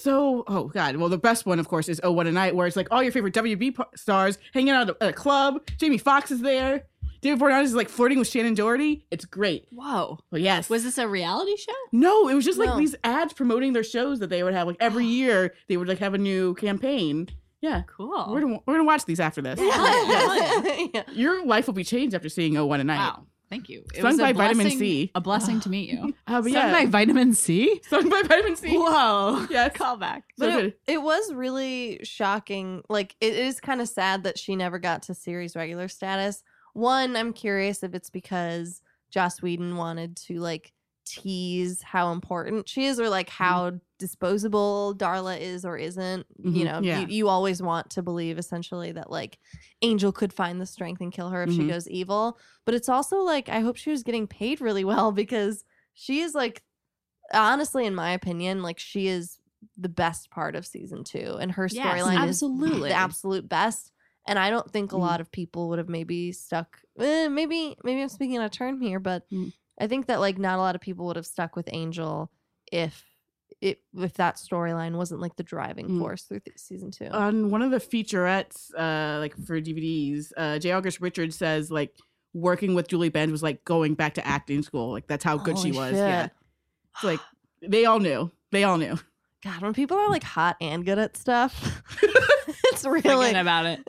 Oh God. Well, the best one, of course, is 01 a Night, where it's like all your favorite WB stars hanging out at a club. Jamie Foxx is there. David Boreanaz is like flirting with Shannon Doherty. It's great. Whoa. Well, yes. Was this a reality show? No, it was just like No. these ads promoting their shows that they would have. Like every year, they would like have a new campaign. Yeah. Cool. We're gonna watch these after this. Yeah. Your life will be changed after seeing 01 a Night. Wow. Thank you. It Sung was a by Vitamin blessing- C. A blessing to meet you. But Sung yeah, by Vitamin C? sung by Vitamin C. Whoa. Yes. Call back. So But good. it was really shocking. Like, it is kind of sad that she never got to series regular status. One, I'm curious if it's because Joss Whedon wanted to, like, tease how important she is or, like, how disposable Darla is or isn't. You Mhm. know, Yeah. you always want to believe, essentially, that, like, Angel could find the strength and kill her if she Mhm. goes evil. But it's also, like, I hope she was getting paid really well because she is, like, honestly, in my opinion, like, she is the best part of season 2, and her Yes, storyline is absolutely. the absolute best. And I don't think a Mm. lot of people would have maybe stuck. Maybe I'm speaking out of turn here, but Mm. I think that like not a lot of people would have stuck with Angel if that storyline wasn't like the driving Mm. force through season 2. On one of the featurettes, like for DVDs, J. August Richards says like working with Julie Benz was like going back to acting school. Like that's how good she Holy was. shit. Yeah. It's like they all knew. They all knew. God, when people are like hot and good at stuff, it's really. Forget about it.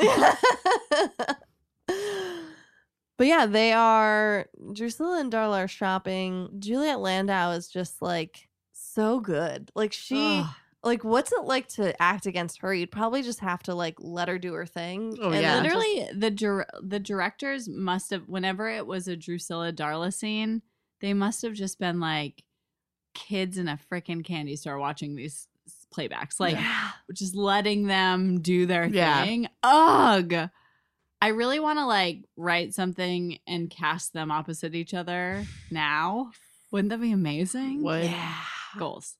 But yeah, they are. Drusilla and Darla are shopping. Juliet Landau is just like so good. Like she, Ugh. like, what's it like to act against her? You'd probably just have to like let her do her thing. Oh, and yeah. then just- Literally, the directors must have, whenever it was a Drusilla Darla scene, they must have just been like kids in a freaking candy store watching these playbacks. Like Yeah. just letting them do their Yeah. thing. Ugh. I really want to like write something and cast them opposite each other now. Wouldn't that be amazing? Would. Yeah. Goals.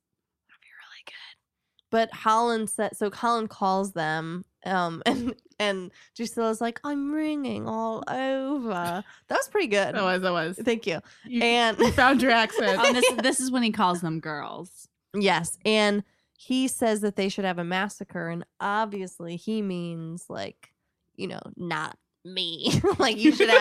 But Holland said, so Holland calls them, and Drusilla's like, I'm ringing all over. That was pretty good. That was. Thank you. You, And you found your accent. Oh, and this is when he calls them girls. yes, and he says that they should have a massacre, and obviously he means like, you know, not me. Like you should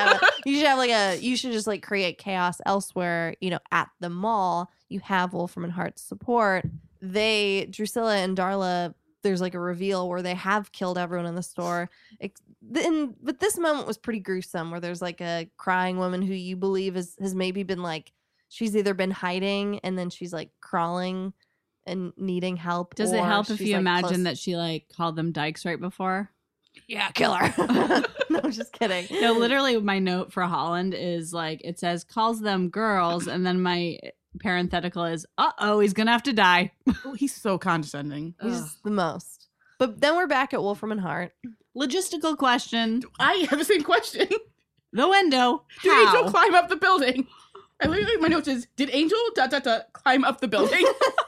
just like create chaos elsewhere. You know, at the mall, you have Wolfram and Hart's support. Drusilla and Darla, there's like a reveal where they have killed everyone in the store. But this moment was pretty gruesome, where there's like a crying woman who you believe has maybe been like, she's either been hiding and then she's like crawling and needing help. Does it or help if she's, you like, imagine close- that she like called them dykes right before? Yeah, kill her. No, I'm just kidding. No, literally my note for Holland is like, it says calls them girls, and then my parenthetical is, he's gonna have to die. Oh, he's so condescending. He's the most. But then we're back at Wolfram and Hart. Logistical question. I have the same question. The window. Did How? Angel climb up the building? I literally, my notes is, did Angel ... climb up the building?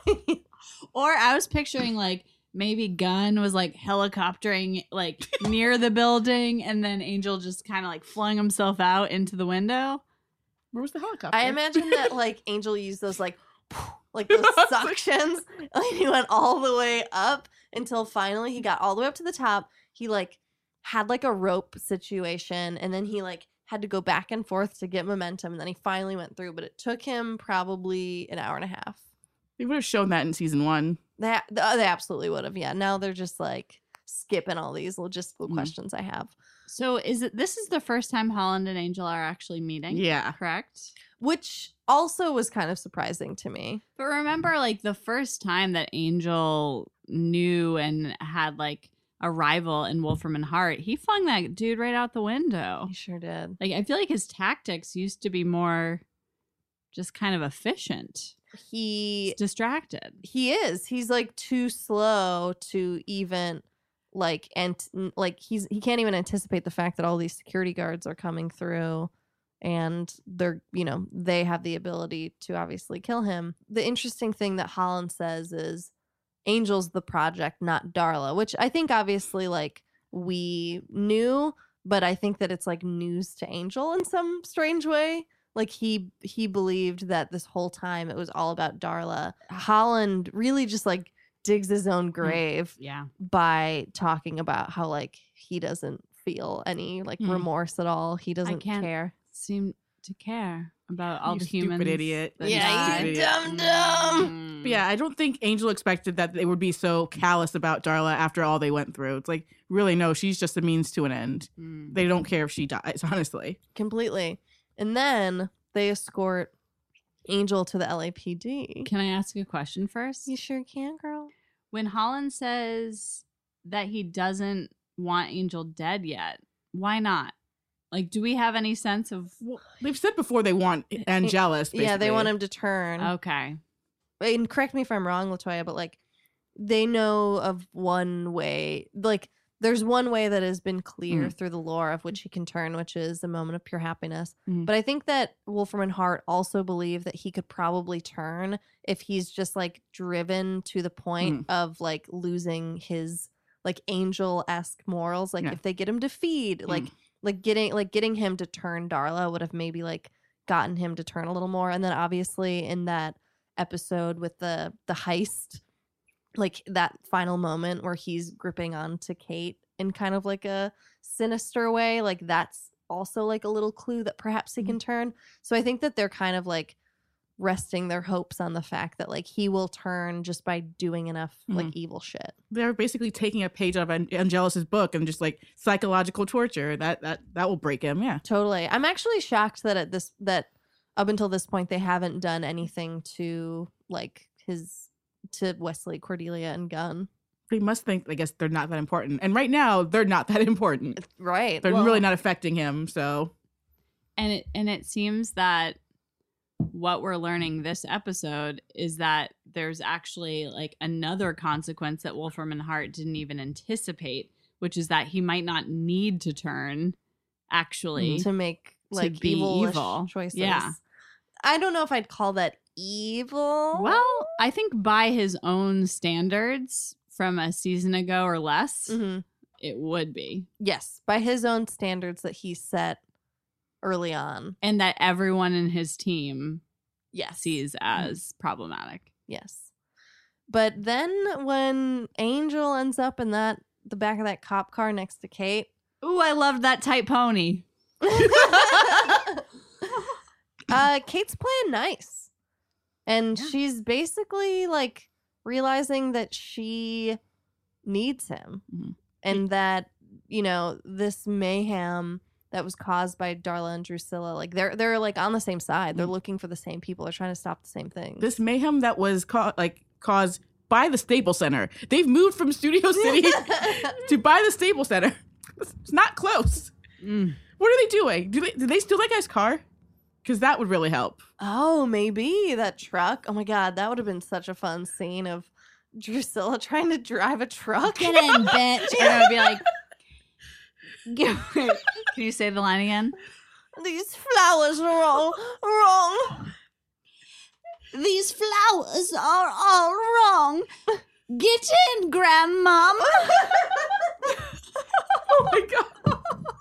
Or I was picturing like maybe Gunn was like helicoptering like near the building, and then Angel just kind of like flung himself out into the window. Where was the helicopter? I imagine that like Angel used those like those suctions. Like he went all the way up until finally he got all the way up to the top. He like had like a rope situation, and then he like had to go back and forth to get momentum, and then he finally went through. But it took him probably an hour and a half. They would have shown that in season 1. They absolutely would have. Yeah. Now they're just like skipping all these logistical questions I have. So this is the first time Holland and Angel are actually meeting? Yeah. Correct? Which also was kind of surprising to me. But remember, like, the first time that Angel knew and had, like, a rival in Wolfram and Hart, he flung that dude right out the window. He sure did. Like, I feel like his tactics used to be more just kind of efficient. He's distracted. He is. He's, like, too slow to even... Like, and like he can't even anticipate the fact that all these security guards are coming through, and they're, you know, they have the ability to obviously kill him. The interesting thing that Holland says is Angel's the project, not Darla, which I think obviously like we knew, but I think that it's like news to Angel in some strange way. Like he believed that this whole time it was all about Darla. Holland really just like digs his own grave by talking about how like he doesn't feel any like remorse at all. He doesn't care. Seem to care about all You the humans. stupid idiot. Yeah, you dumb. But yeah, I don't think Angel expected that they would be so callous about Darla after all they went through. It's like, really, no, she's just a means to an end. They don't care if she dies, honestly. Completely. And then they escort Angel to the LAPD. Can I ask a question first? You sure can, girl. When Holland says that he doesn't want Angel dead yet, why not? Like, do we have any sense of... Well, they've said before they want Angelus, basically. Yeah, they want him to turn. Okay. And correct me if I'm wrong, Latoya, but like they know of one way, like there's one way that has been clear through the lore of which he can turn, which is a moment of pure happiness. But I think that Wolfram and Hart also believe that he could probably turn if he's just like driven to the point of like losing his like angel-esque morals. Like if they get him to feed, like getting him to turn Darla would have maybe like gotten him to turn a little more. And then obviously in that episode with the heist, like that final moment where he's gripping onto Kate in kind of like a sinister way, like that's also like a little clue that perhaps he can turn. So I think that they're kind of like resting their hopes on the fact that like he will turn just by doing enough like evil shit. They're basically taking a page out of Angelus's book and just like psychological torture that will break him. Yeah, totally. I'm actually shocked that that up until this point they haven't done anything to like to Wesley, Cordelia, and Gunn. They must think, I guess, they're not that important. And right now, they're not that important. Right. They're really not affecting him, so. And it seems that what we're learning this episode is that there's actually like another consequence that Wolfram and Hart didn't even anticipate, which is that he might not need to turn actually to make like be evil choices. Yeah. I don't know if I'd call that evil. Well, I think by his own standards from a season ago or less, it would be. Yes, by his own standards that he set early on. And that everyone in his team Yes. sees as problematic. Yes. But then when Angel ends up in the back of that cop car next to Kate. Ooh, I loved that tight pony. Kate's playing nice. And she's basically like realizing that she needs him. And that, you know, this mayhem that was caused by Darla and Drusilla, like they're like on the same side. They're looking for the same people. They're trying to stop the same thing. This mayhem that was caused by the Staples Center. They've moved from Studio City to by the Staples Center. It's not close. What are they doing? Do they steal that guy's car? Because that would really help. Oh, maybe that truck. Oh my God, that would have been such a fun scene of Drusilla trying to drive a truck. Get in, bitch. And I would be like, can you say the line again? These flowers are all wrong. These flowers are all wrong. Get in, Grandmom. Oh my God.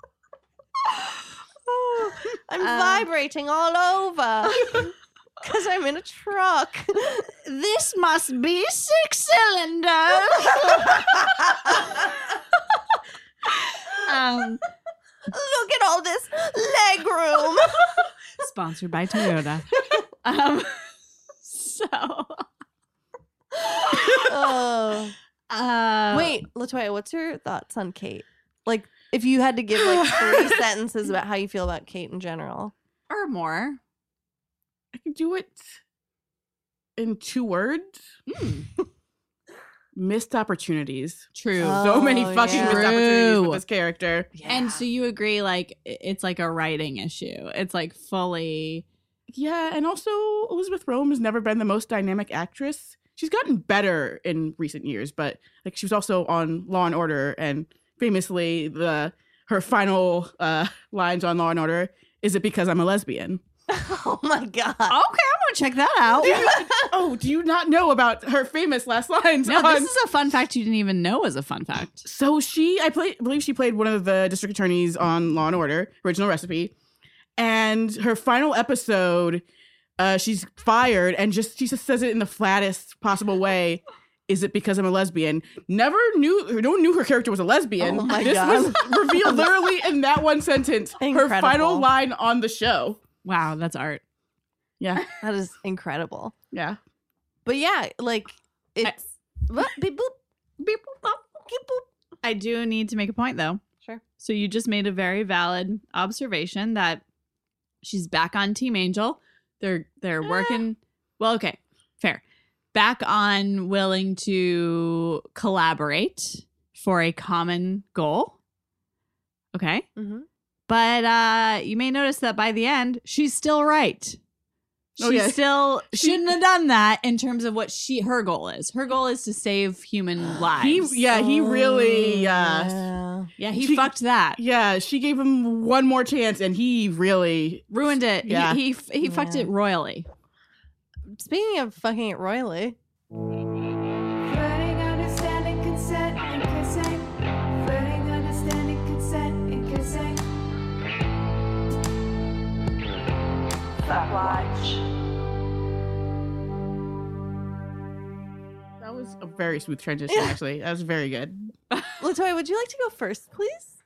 I'm vibrating all over because I'm in a truck. This must be 6 cylinders. Look at all this leg room. Sponsored by Toyota. Wait, Latoya, what's your thoughts on Kate? Like, if you had to give like 3 sentences about how you feel about Kate in general. Or more. I can do it in 2 words. Missed opportunities. True. So many fucking missed opportunities with this character. And so you agree, like, it's like a writing issue. It's like fully. Yeah, and also Elizabeth Rome has never been the most dynamic actress. She's gotten better in recent years, but like she was also on Law and Order, and famously her final lines on Law and Order, "Is it because I'm a lesbian?" Oh my God. Okay, I'm gonna check that out. Do you not know about her famous last lines? No, this is a fun fact you didn't even know was a fun fact. So I believe she played one of the district attorneys on Law and Order, Original Recipe, and her final episode, she's fired, and she just says it in the flattest possible way. Is it because I'm a lesbian? No one knew her character was a lesbian. Oh my this God. was revealed literally in that one sentence. Incredible. Her final line on the show. Wow, that's art. Yeah. That is incredible. Yeah. But yeah, like it's beep boop, beep boop, bop, beep boop. I do need to make a point though. Sure. So you just made a very valid observation that she's back on Team Angel. They're working. Well, okay, fair. Back on willing to collaborate for a common goal. Okay. Mm-hmm. But you may notice that by the end, she's still right. She still shouldn't have done that in terms of what her goal is. Her goal is to save human lives. He really he fucked that. Yeah, she gave him one more chance and he really ruined it. Yeah. He fucked it royally. Speaking of fucking it royally. Flirting, understanding, consent, and kissing. Flirting, understanding, consent, and kissing. That was a very smooth transition, actually. That was very good. Latoya, would you like to go first, please?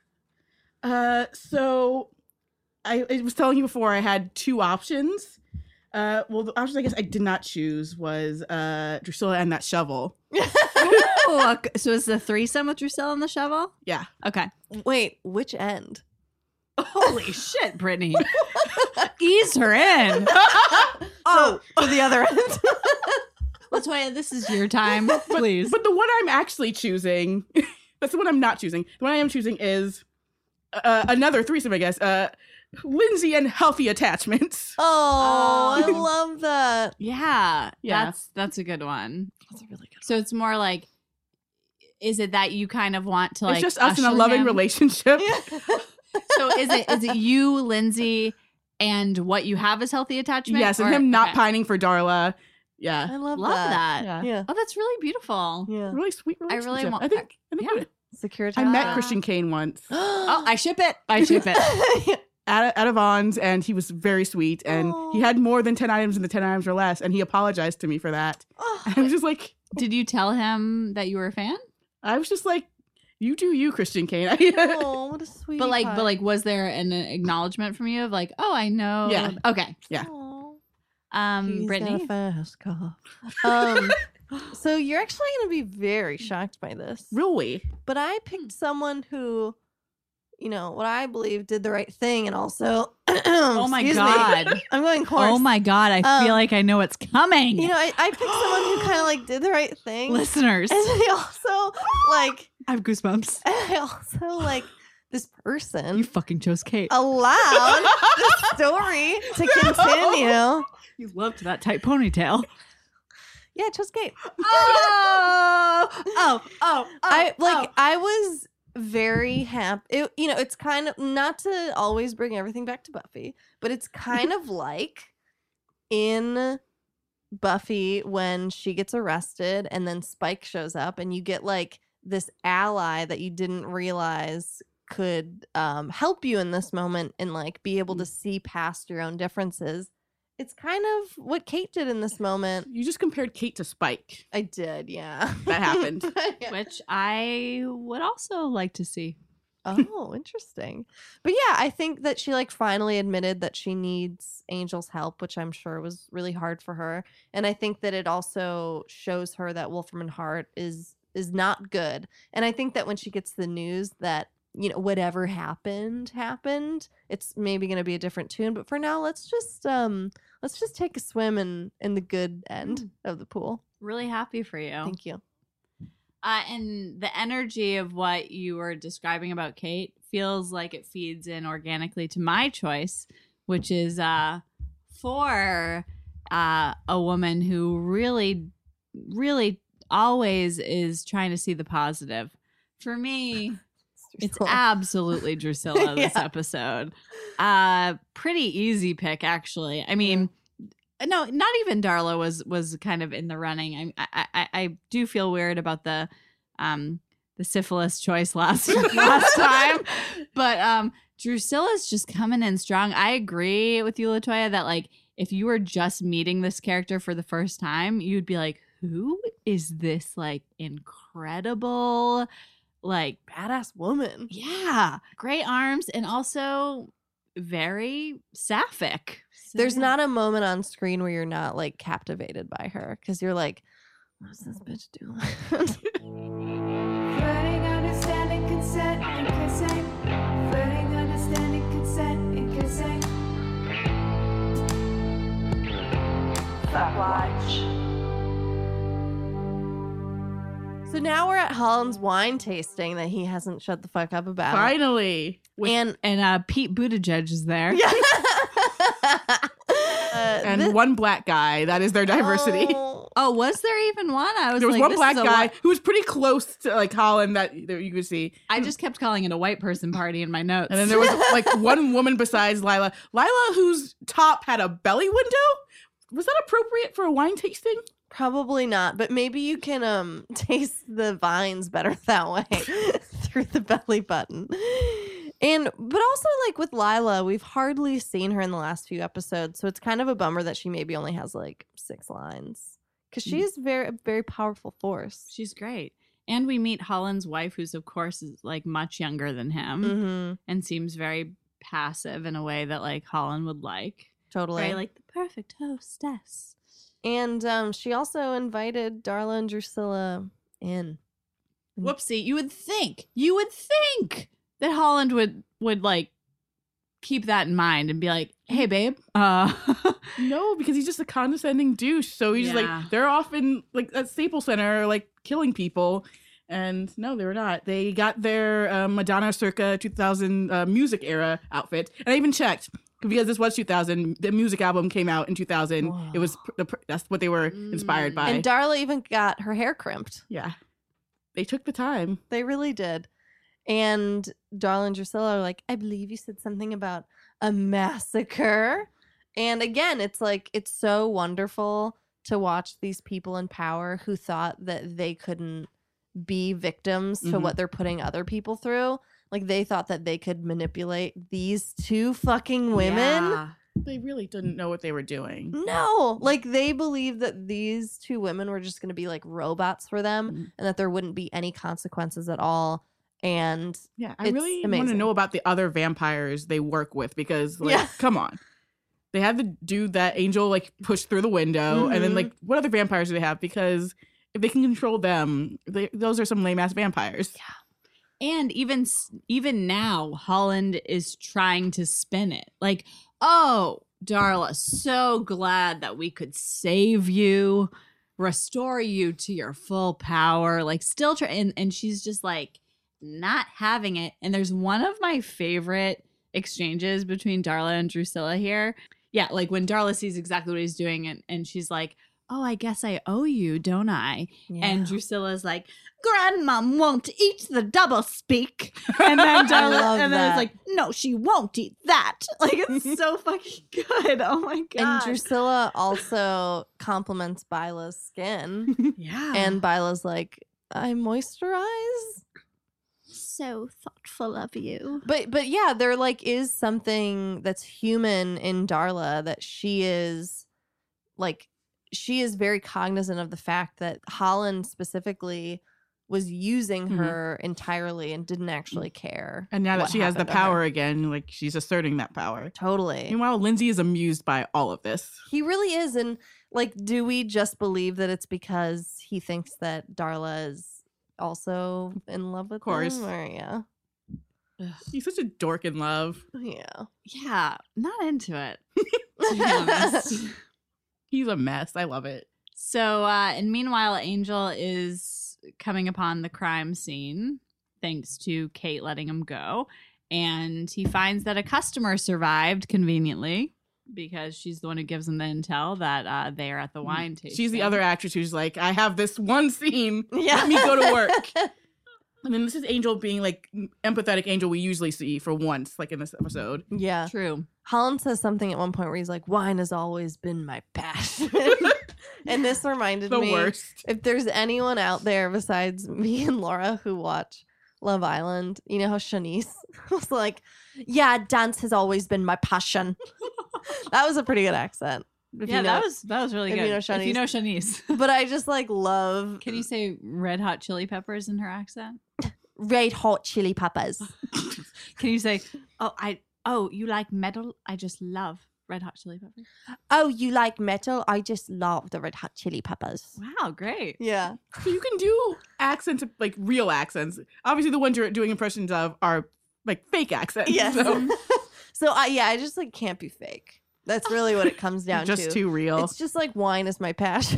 So I was telling you before I had 2 options. Well, the options I guess I did not choose was Drusilla and that shovel. Oh, so is the threesome with Drusilla and the shovel? Yeah. Okay. Wait, which end? Holy shit, Brittany. Ease her in. Oh, to the other end. Latoya, this is your time, please. But the one I'm actually choosing, that's the one I'm not choosing. The one I am choosing is another threesome, I guess. Lindsay and healthy attachments. Oh, I love that. Yeah, Yeah. that's a good one. That's a really good So it's more like, is it that you kind of want to like? It's just us in a usher loving him? relationship. So is it you, Lindsay, and what you have as healthy attachment? Yes, and Or- him not okay. pining for Darla. Yeah. I love that. Yeah. Yeah. Oh, that's really beautiful. Yeah. Really sweet I really relationship. want- I think yeah. Secure I met attachment. Christian Kane once Oh, I ship it. I ship it. at a Vaughn's, and he was very sweet, and he had more than 10 items in the 10 items or less, and he apologized to me for that. I was just like, Did you tell him that you were a fan? I was just like, you do you, Christian Kane. Oh, what a sweet. But like, was there an acknowledgement from you of like, oh, I know? Yeah. Okay. Yeah. He's Brittany. got a fast car. So you're actually going to be very shocked by this. Really? But I picked someone who, you know, what I believe did the right thing, and also, Oh my excuse me, God. I'm going coarse. Oh my God. I feel like I know what's coming. You know, I picked someone who kind of like did the right thing, Listeners, and I also like, I have goosebumps. and I also like this person You fucking chose Kate. allowed the story to continue. You loved that tight ponytail. Yeah, I chose Kate. Oh. I was very happy. You know, it's kind of not to always bring everything back to Buffy, but it's kind of like in Buffy when she gets arrested and then Spike shows up and you get like this ally that you didn't realize could help you in this moment and like be able to see past your own differences. It's kind of what Kate did in this moment. You just compared Kate to Spike. I did, yeah. That happened. Yeah. Which I would also like to see. Oh, interesting. But yeah, I think that she like finally admitted that she needs Angel's help, which I'm sure was really hard for her. And I think that it also shows her that Wolfram and Hart is not good. And I think that when she gets the news that, you know, whatever happened, it's maybe going to be a different tune. But for now, let's just take a swim in the good end of the pool. Really happy for you. Thank you. And the energy of what you were describing about Kate feels like it feeds in organically to my choice, which is for a woman who really, really always is trying to see the positive. For me, it's absolutely Drusilla this episode. Pretty easy pick, actually. I mean, no, not even Darla was kind of in the running. I do feel weird about the syphilis choice last time, but Drusilla's just coming in strong. I agree with you, LaToya, that like if you were just meeting this character for the first time, you'd be like, who is this like incredible, like badass woman? Yeah, great arms and also very sapphic. There's not a moment on screen where you're not like captivated by her because you're like, what's this bitch doing? Flirting, understanding, consent, and kissing. Flirting, understanding, consent, and kissing. So now we're at Holland's wine tasting that he hasn't shut the fuck up about. Finally. And Pete Buttigieg is there. yeah. And one black guy. That is their diversity. Oh, was there even one? I was There was like, one this black is a guy whi- who was pretty close to like Holland that you could see. I just kept calling it a white person party in my notes. And then there was like one woman besides Lila. Lila, whose top had a belly window. Was that appropriate for a wine tasting? Probably not, but maybe you can taste the vines better that way through the belly button. But also like with Lila, we've hardly seen her in the last few episodes, so it's kind of a bummer that she maybe only has like 6 lines because she's a very powerful force. She's great. And we meet Holland's wife, who's of course is like much younger than him Mm-hmm. and seems very passive in a way that like Holland would like. Totally. Very like the perfect hostess. And she also invited Darla and Drusilla in. Whoopsie. You would think that Holland would like keep that in mind and be like, hey babe, No, because he's just a condescending douche. So he's Yeah. like, they're often like at Staples Center, like killing people. And no, they were not. They got their Madonna circa 2000 music era outfit. And I even checked because this was 2000. The music album came out in 2000. Whoa. It was that's what they were inspired by. And Darla even got her hair crimped. Yeah. They took the time. They really did. And Darla and Drusilla are like, I believe you said something about a massacre. And again, it's like, it's so wonderful to watch these people in power who thought that they couldn't be victims to what they're putting other people through. Like, they thought that they could manipulate these two fucking women. Yeah. They really didn't know what they were doing. No, like they believed that these two women were just going to be like robots for them and that there wouldn't be any consequences at all. And Yeah, I it's really want to amazing. know about the other vampires they work with because, like, Yeah. come on. They had the dude that Angel, like, pushed through the window. And then, like, what other vampires do they have? Because if they can control them, those are some lame-ass vampires. And even now, Holland is trying to spin it. Like, oh, Darla, so glad that we could save you, restore you to your full power. Like, still trying. And she's just, like, not having it. And there's one of my favorite exchanges between Darla and Drusilla here. Yeah, like when Darla sees exactly what he's doing and she's like, oh, I guess I owe you, don't I? Yeah. And Drusilla's like, Grandmom won't eat the double speak. And then Darla, love and then that. it's like, no, she won't eat that. Like, it's so fucking good. Oh my And god. Drusilla also compliments Bila's skin. Yeah. And Bila's like, I moisturize. so thoughtful of you. But yeah, there like is something that's human in Darla that she is very cognizant of the fact that Holland specifically was using her entirely and didn't actually care. And now that what she has the happened to her. power again, like, she's asserting that power. Totally. Meanwhile, Lindsay is amused by all of this. He really is. And like, do we just believe that it's because he thinks that Darla is also in love with course. him? Or, yeah. He's such a dork in love. Yeah. Yeah, not into it. To be honest. He's a mess. I love it. So, and meanwhile, Angel is coming upon the crime scene thanks to Kate letting him go. And he finds that a customer survived conveniently because she's the one who gives him the intel that they are at the wine tasting. She's the other actress who's like, I have this one scene. Yeah. Let me go to work. I mean, this is Angel being like empathetic Angel we usually see for once, like in this episode. Yeah. True. Holland says something at one point where he's like, wine has always been my passion. And this reminded The me, worst. if there's anyone out there besides me and Laura who watch Love Island, you know how Shanice was like, yeah, dance has always been my passion. That was a pretty good accent. If Yeah, you know. that was really if good. you know If you know Shanice. But I just like love Can you say Red Hot Chili Peppers in her accent? Red Hot Chili Peppers. Can you say, you like metal? I just love Red Hot Chili Peppers. Oh, you like metal? I just love the Red Hot Chili Peppers. Wow, great. Yeah. So you can do accents, like real accents. Obviously, the ones you're doing impressions of are like fake accents. Yes. So So I just like can't be fake. That's really what it comes down just to. too real. It's just like wine is my passion.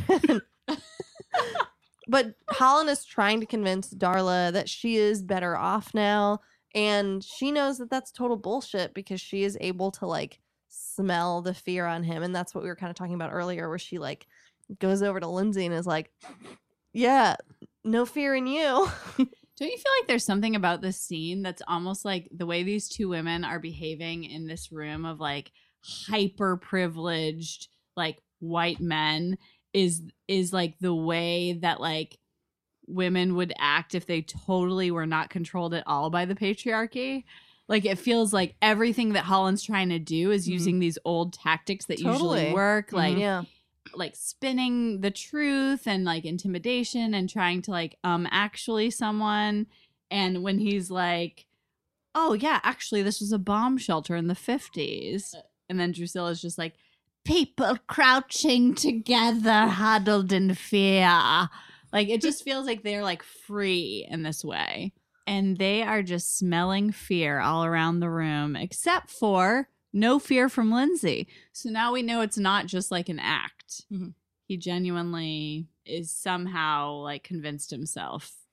But Holland is trying to convince Darla that she is better off now. And she knows that that's total bullshit because she is able to like smell the fear on him. And that's what we were kind of talking about earlier, where she like goes over to Lindsay and is like, yeah, no fear in you. Don't you feel like there's something about this scene that's almost like the way these two women are behaving in this room of like hyper privileged like white men is like the way that like women would act if they totally were not controlled at all by the patriarchy? Like, it feels like everything that Holland's trying to do is using these old tactics that usually Totally. work, like Yeah. like spinning the truth and like intimidation and trying to like actually someone. And when he's like, oh yeah, actually this was a bomb shelter in the 50s, and then Drusilla's just like, people crouching together, huddled in fear. Like, it just feels like they're like free in this way. And they are just smelling fear all around the room, except for no fear from Lindsay. So now we know it's not just like an act. Mhm. He genuinely is somehow like convinced himself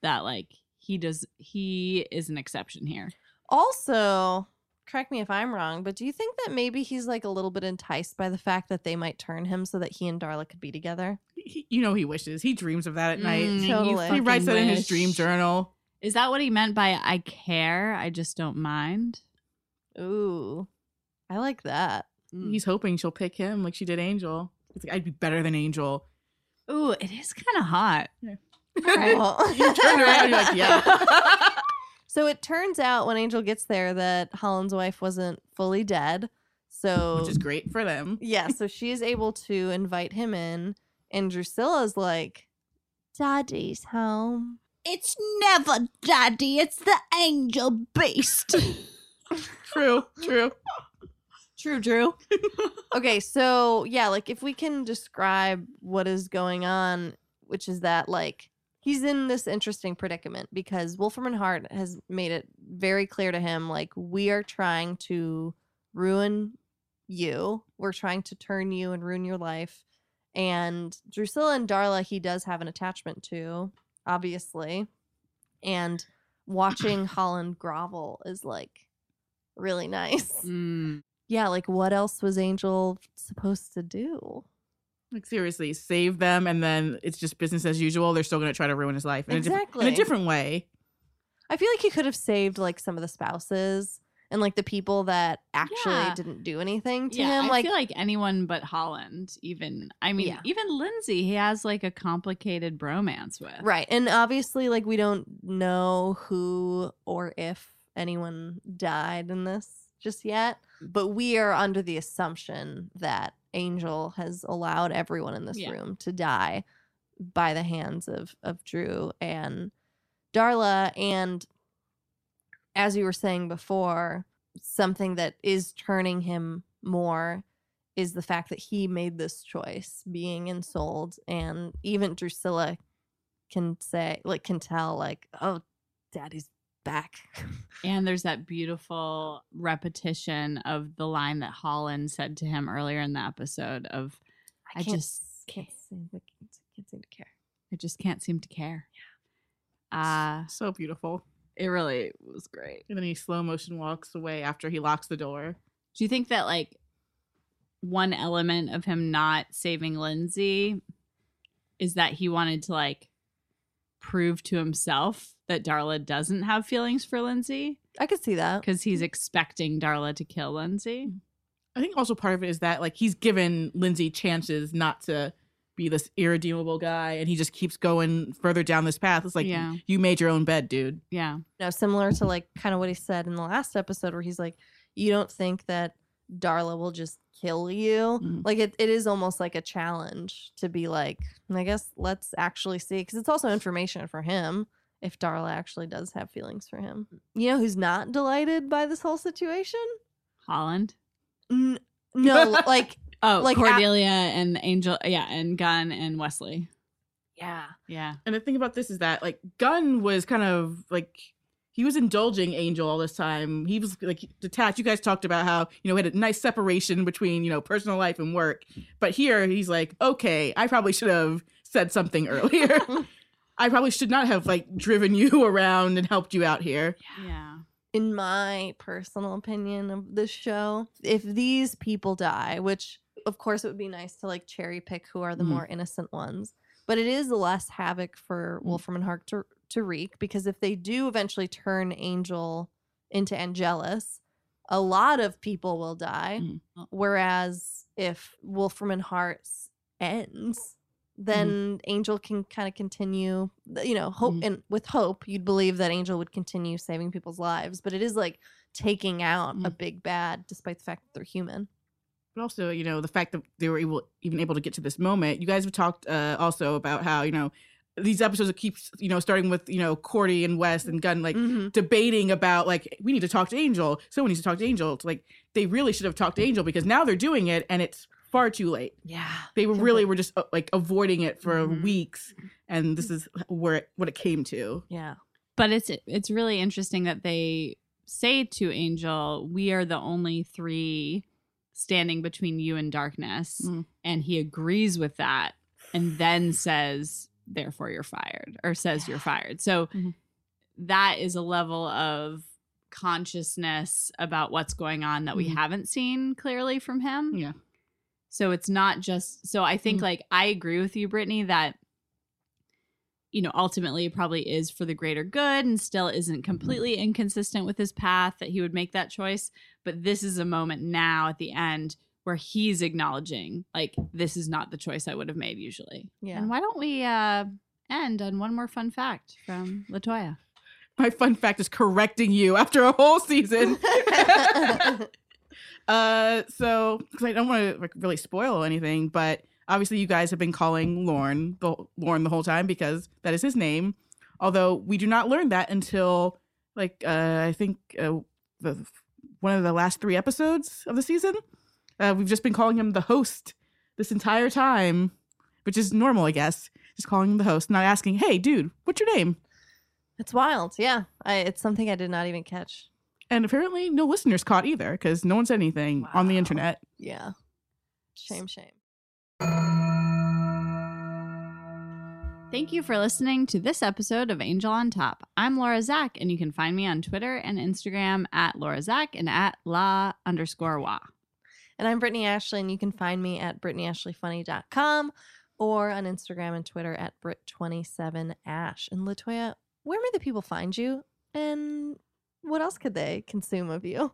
that like he is an exception here. Also, correct me if I'm wrong, but do you think that maybe he's like a little bit enticed by the fact that they might turn him so that he and Darla could be together? He wishes. He dreams of that at night. Totally. He writes that in his wish. dream journal. Is that what he meant by I care? I just don't mind. Ooh, I like that. He's hoping she'll pick him like she did Angel. He's like, I'd be better than Angel. Ooh, it is kind of hot. Well- You turn around, you're like, yeah. So it turns out when Angel gets there that Holland's wife wasn't fully dead. So Which is great for them. yeah, so she is able to invite him in, and Drusilla's like, Daddy's home. It's never Daddy. It's the angel beast. True. True, Drew. Okay, so yeah, like if we can describe what is going on, which is that like he's in this interesting predicament because Wolfram and Hart has made it very clear to him, like, we are trying to ruin you. We're trying to turn you and ruin your life. And Drusilla and Darla, he does have an attachment to, obviously. And watching Holland grovel is like really nice. Yeah, like what else was Angel supposed to do? Like seriously, save them, and then it's just business as usual. They're still going to try to ruin his life in Exactly. in a different way. I feel like he could have saved like some of the spouses and like the people that actually Yeah. didn't do anything to Yeah, him. I Like, feel like anyone but Holland. Even Lindsay, he has like a complicated bromance with. right. And obviously, like, we don't know who or if anyone died in this just yet. But we are under the assumption that Angel has allowed everyone in this Yeah. room to die by the hands of Drew and Darla. And as you were saying before, something that is turning him more is the fact that he made this choice, being ensouled. And even Drusilla can tell, like, oh, Daddy's back. And there's that beautiful repetition of the line that Holland said to him earlier in the episode of, I just can't seem to care. I just can't seem to care. Yeah. So beautiful. It really was great. And then he slow motion walks away after he locks the door. Do you think that like one element of him not saving Lindsay is that he wanted to like prove to himself that Darla doesn't have feelings for Lindsay? I could see that. Because he's expecting Darla to kill Lindsay. I think also part of it is that like he's given Lindsay chances not to be this irredeemable guy, and he just keeps going further down this path. It's like, Yeah. you made your own bed, dude. Yeah. Similar to like kind of what he said in the last episode where he's like, you don't think that Darla will just kill you? Mhm. Like it is almost like a challenge to be like, I guess let's actually see, because it's also information for him if Darla actually does have feelings for him. You know who's not delighted by this whole situation? Holland. No, like Oh, Like, Cordelia and Angel. Yeah. And Gunn and Wesley. yeah. Yeah. And the thing about this is that like Gunn was kind of like, he was indulging Angel all this time. He was like detached. You guys talked about how, we had a nice separation between, personal life and work. But here he's like, okay, I probably should have said something earlier. I probably should not have like driven you around and helped you out here. Yeah. In my personal opinion of this show, if these people die, which of course it would be nice to like cherry pick who are the Mhm. more innocent ones, but it is less havoc for Wolfram and Hart to wreak, because if they do eventually turn Angel into Angelus, a lot of people will die. Whereas if Wolfram and Hart ends, then Angel can kind of continue, hope. And with hope, you'd believe that Angel would continue saving people's lives. But it is like taking out a big bad, despite the fact that they're human. But also, the fact that they were even able to get to this moment. You guys have talked also about how, these episodes keep, starting with, Cordy and Wes and Gunn, like debating about like, we need to talk to Angel. Someone needs to talk to Angel. It's like, they really should have talked to Angel, because now they're doing it and it's far too late. Yeah. They were just like avoiding it for weeks. And this is what it came to. Yeah. But it's really interesting that they say to Angel, we are the only three standing between you and darkness. And he agrees with that and then says, therefore you're fired, or says you're fired. So that is a level of consciousness about what's going on that we haven't seen clearly from him. Yeah. So it's not just, so I think like, I agree with you, Brittany, that, you know, ultimately it probably is for the greater good and still isn't completely inconsistent with his path that he would make that choice. But this is a moment now at the end where he's acknowledging, like, this is not the choice I would have made usually. Yeah. And why don't we end on one more fun fact from LaToya? My fun fact is correcting you after a whole season. So, because I don't want to like really spoil anything, but obviously you guys have been calling Lorne the whole time because that is his name. Although we do not learn that until like I think one of the last 3 episodes of the season. We've just been calling him the host this entire time, which is normal, I guess. Just calling him the host, not asking, "Hey, dude, what's your name?" It's wild. Yeah. It's something I did not even catch. And apparently no listeners caught either because no one said anything on the internet. Yeah. Shame. Thank you for listening to this episode of Angel on Top. I'm Laura Zach, and you can find me on Twitter and Instagram at Laura Zach and at @la_wa. And I'm Brittany Ashley, and you can find me at BrittanyAshleyFunny.com or on Instagram and Twitter at Brit27Ash. And LaToya, where may the people find you? And what else could they consume of you?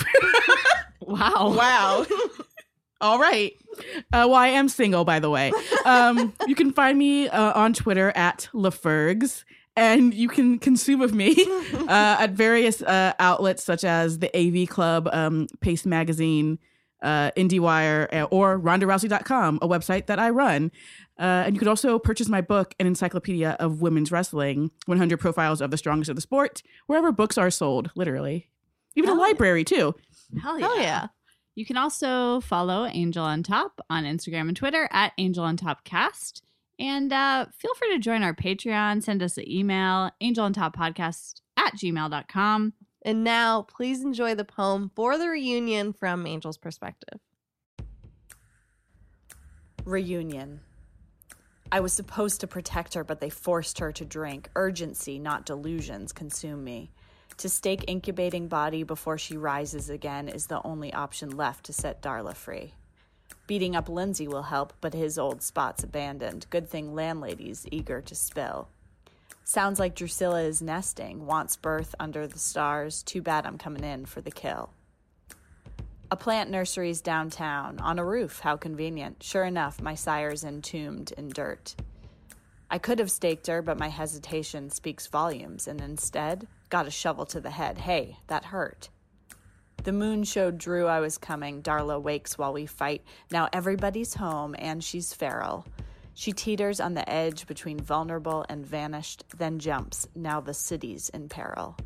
Wow. All right. Well, I am single, by the way. You can find me on Twitter at LaFergs, and you can consume of me at various outlets such as the AV Club, Pace Magazine, IndieWire, or RondaRousey.com, a website that I run. And you could also purchase my book, An Encyclopedia of Women's Wrestling, 100 Profiles of the Strongest of the Sport, wherever books are sold, literally. Even a library, too. Hell yeah. You can also follow Angel on Top on Instagram and Twitter at Angel on Top Cast. And feel free to join our Patreon. Send us an email, angelontoppodcast@gmail.com. And now, please enjoy the poem for the reunion from Angel's perspective. Reunion. I was supposed to protect her, but they forced her to drink. Urgency, not delusions, consume me. To stake incubating body before she rises again is the only option left to set Darla free. Beating up Lindsay will help, but his old spot's abandoned. Good thing landlady's eager to spill. Sounds like Drusilla is nesting, wants birth under the stars. Too bad I'm coming in for the kill. A plant nursery's downtown, on a roof, how convenient. Sure enough, my sire's entombed in dirt. I could have staked her, but my hesitation speaks volumes, and instead got a shovel to the head. Hey, that hurt. The moon showed Drew I was coming. Darla wakes while we fight. Now everybody's home, and she's feral. She teeters on the edge between vulnerable and vanished, then jumps. Now the city's in peril.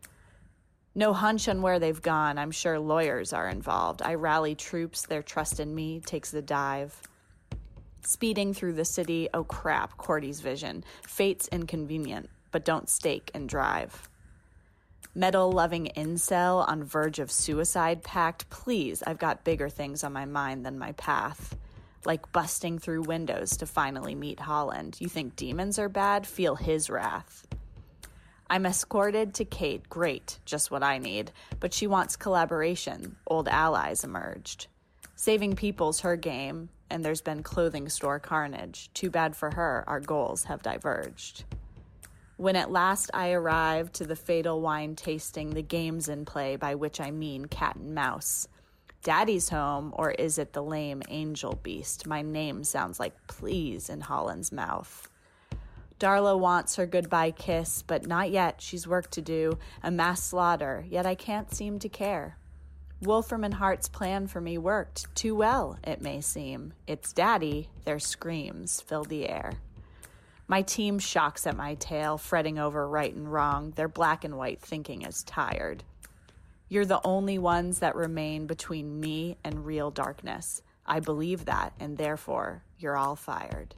No hunch on where they've gone. I'm sure lawyers are involved. I rally troops. Their trust in me takes the dive. Speeding through the city, oh crap, Cordy's vision. Fate's inconvenient, but don't stake and drive. Metal-loving incel on verge of suicide pact. Please, I've got bigger things on my mind than my path. Like busting through windows to finally meet Holland. You think demons are bad? Feel his wrath. I'm escorted to Kate. Great, just what I need. But she wants collaboration. Old allies emerged. Saving people's her game, and there's been clothing store carnage. Too bad for her, our goals have diverged. When at last I arrived to the fatal wine tasting, the game's in play, by which I mean cat and mouse. Daddy's home, or is it the lame angel beast? My name sounds like please in Holland's mouth. Darla wants her goodbye kiss, but not yet, she's work to do, a mass slaughter, yet I can't seem to care. Wolfram and Hart's plan for me worked too well, it may seem. It's Daddy, their screams fill the air. My team shocks at my tail, fretting over right and wrong. Their black and white thinking is tired. You're the only ones that remain between me and real darkness. I believe that, and therefore, you're all fired.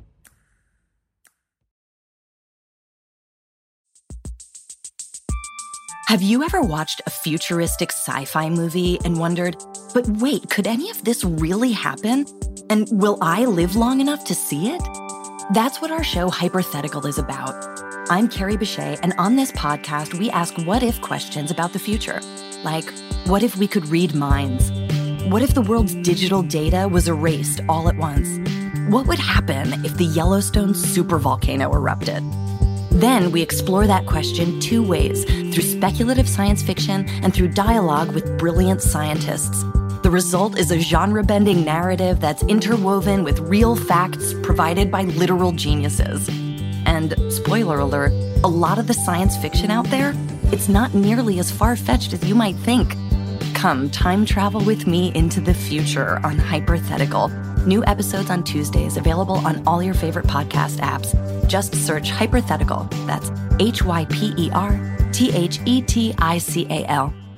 Have you ever watched a futuristic sci-fi movie and wondered, but wait, could any of this really happen? And will I live long enough to see it? That's what our show Hypothetical is about. I'm Carrie Bechet, and on this podcast, we ask what-if questions about the future. Like, what if we could read minds? What if the world's digital data was erased all at once? What would happen if the Yellowstone supervolcano erupted? Then we explore that question two ways, through speculative science fiction and through dialogue with brilliant scientists. The result is a genre-bending narrative that's interwoven with real facts provided by literal geniuses. And, spoiler alert, a lot of the science fiction out there, it's not nearly as far-fetched as you might think. Come time travel with me into the future on Hypothetical. New episodes on Tuesdays, available on all your favorite podcast apps. Just search Hypothetical. That's Hyperthetical.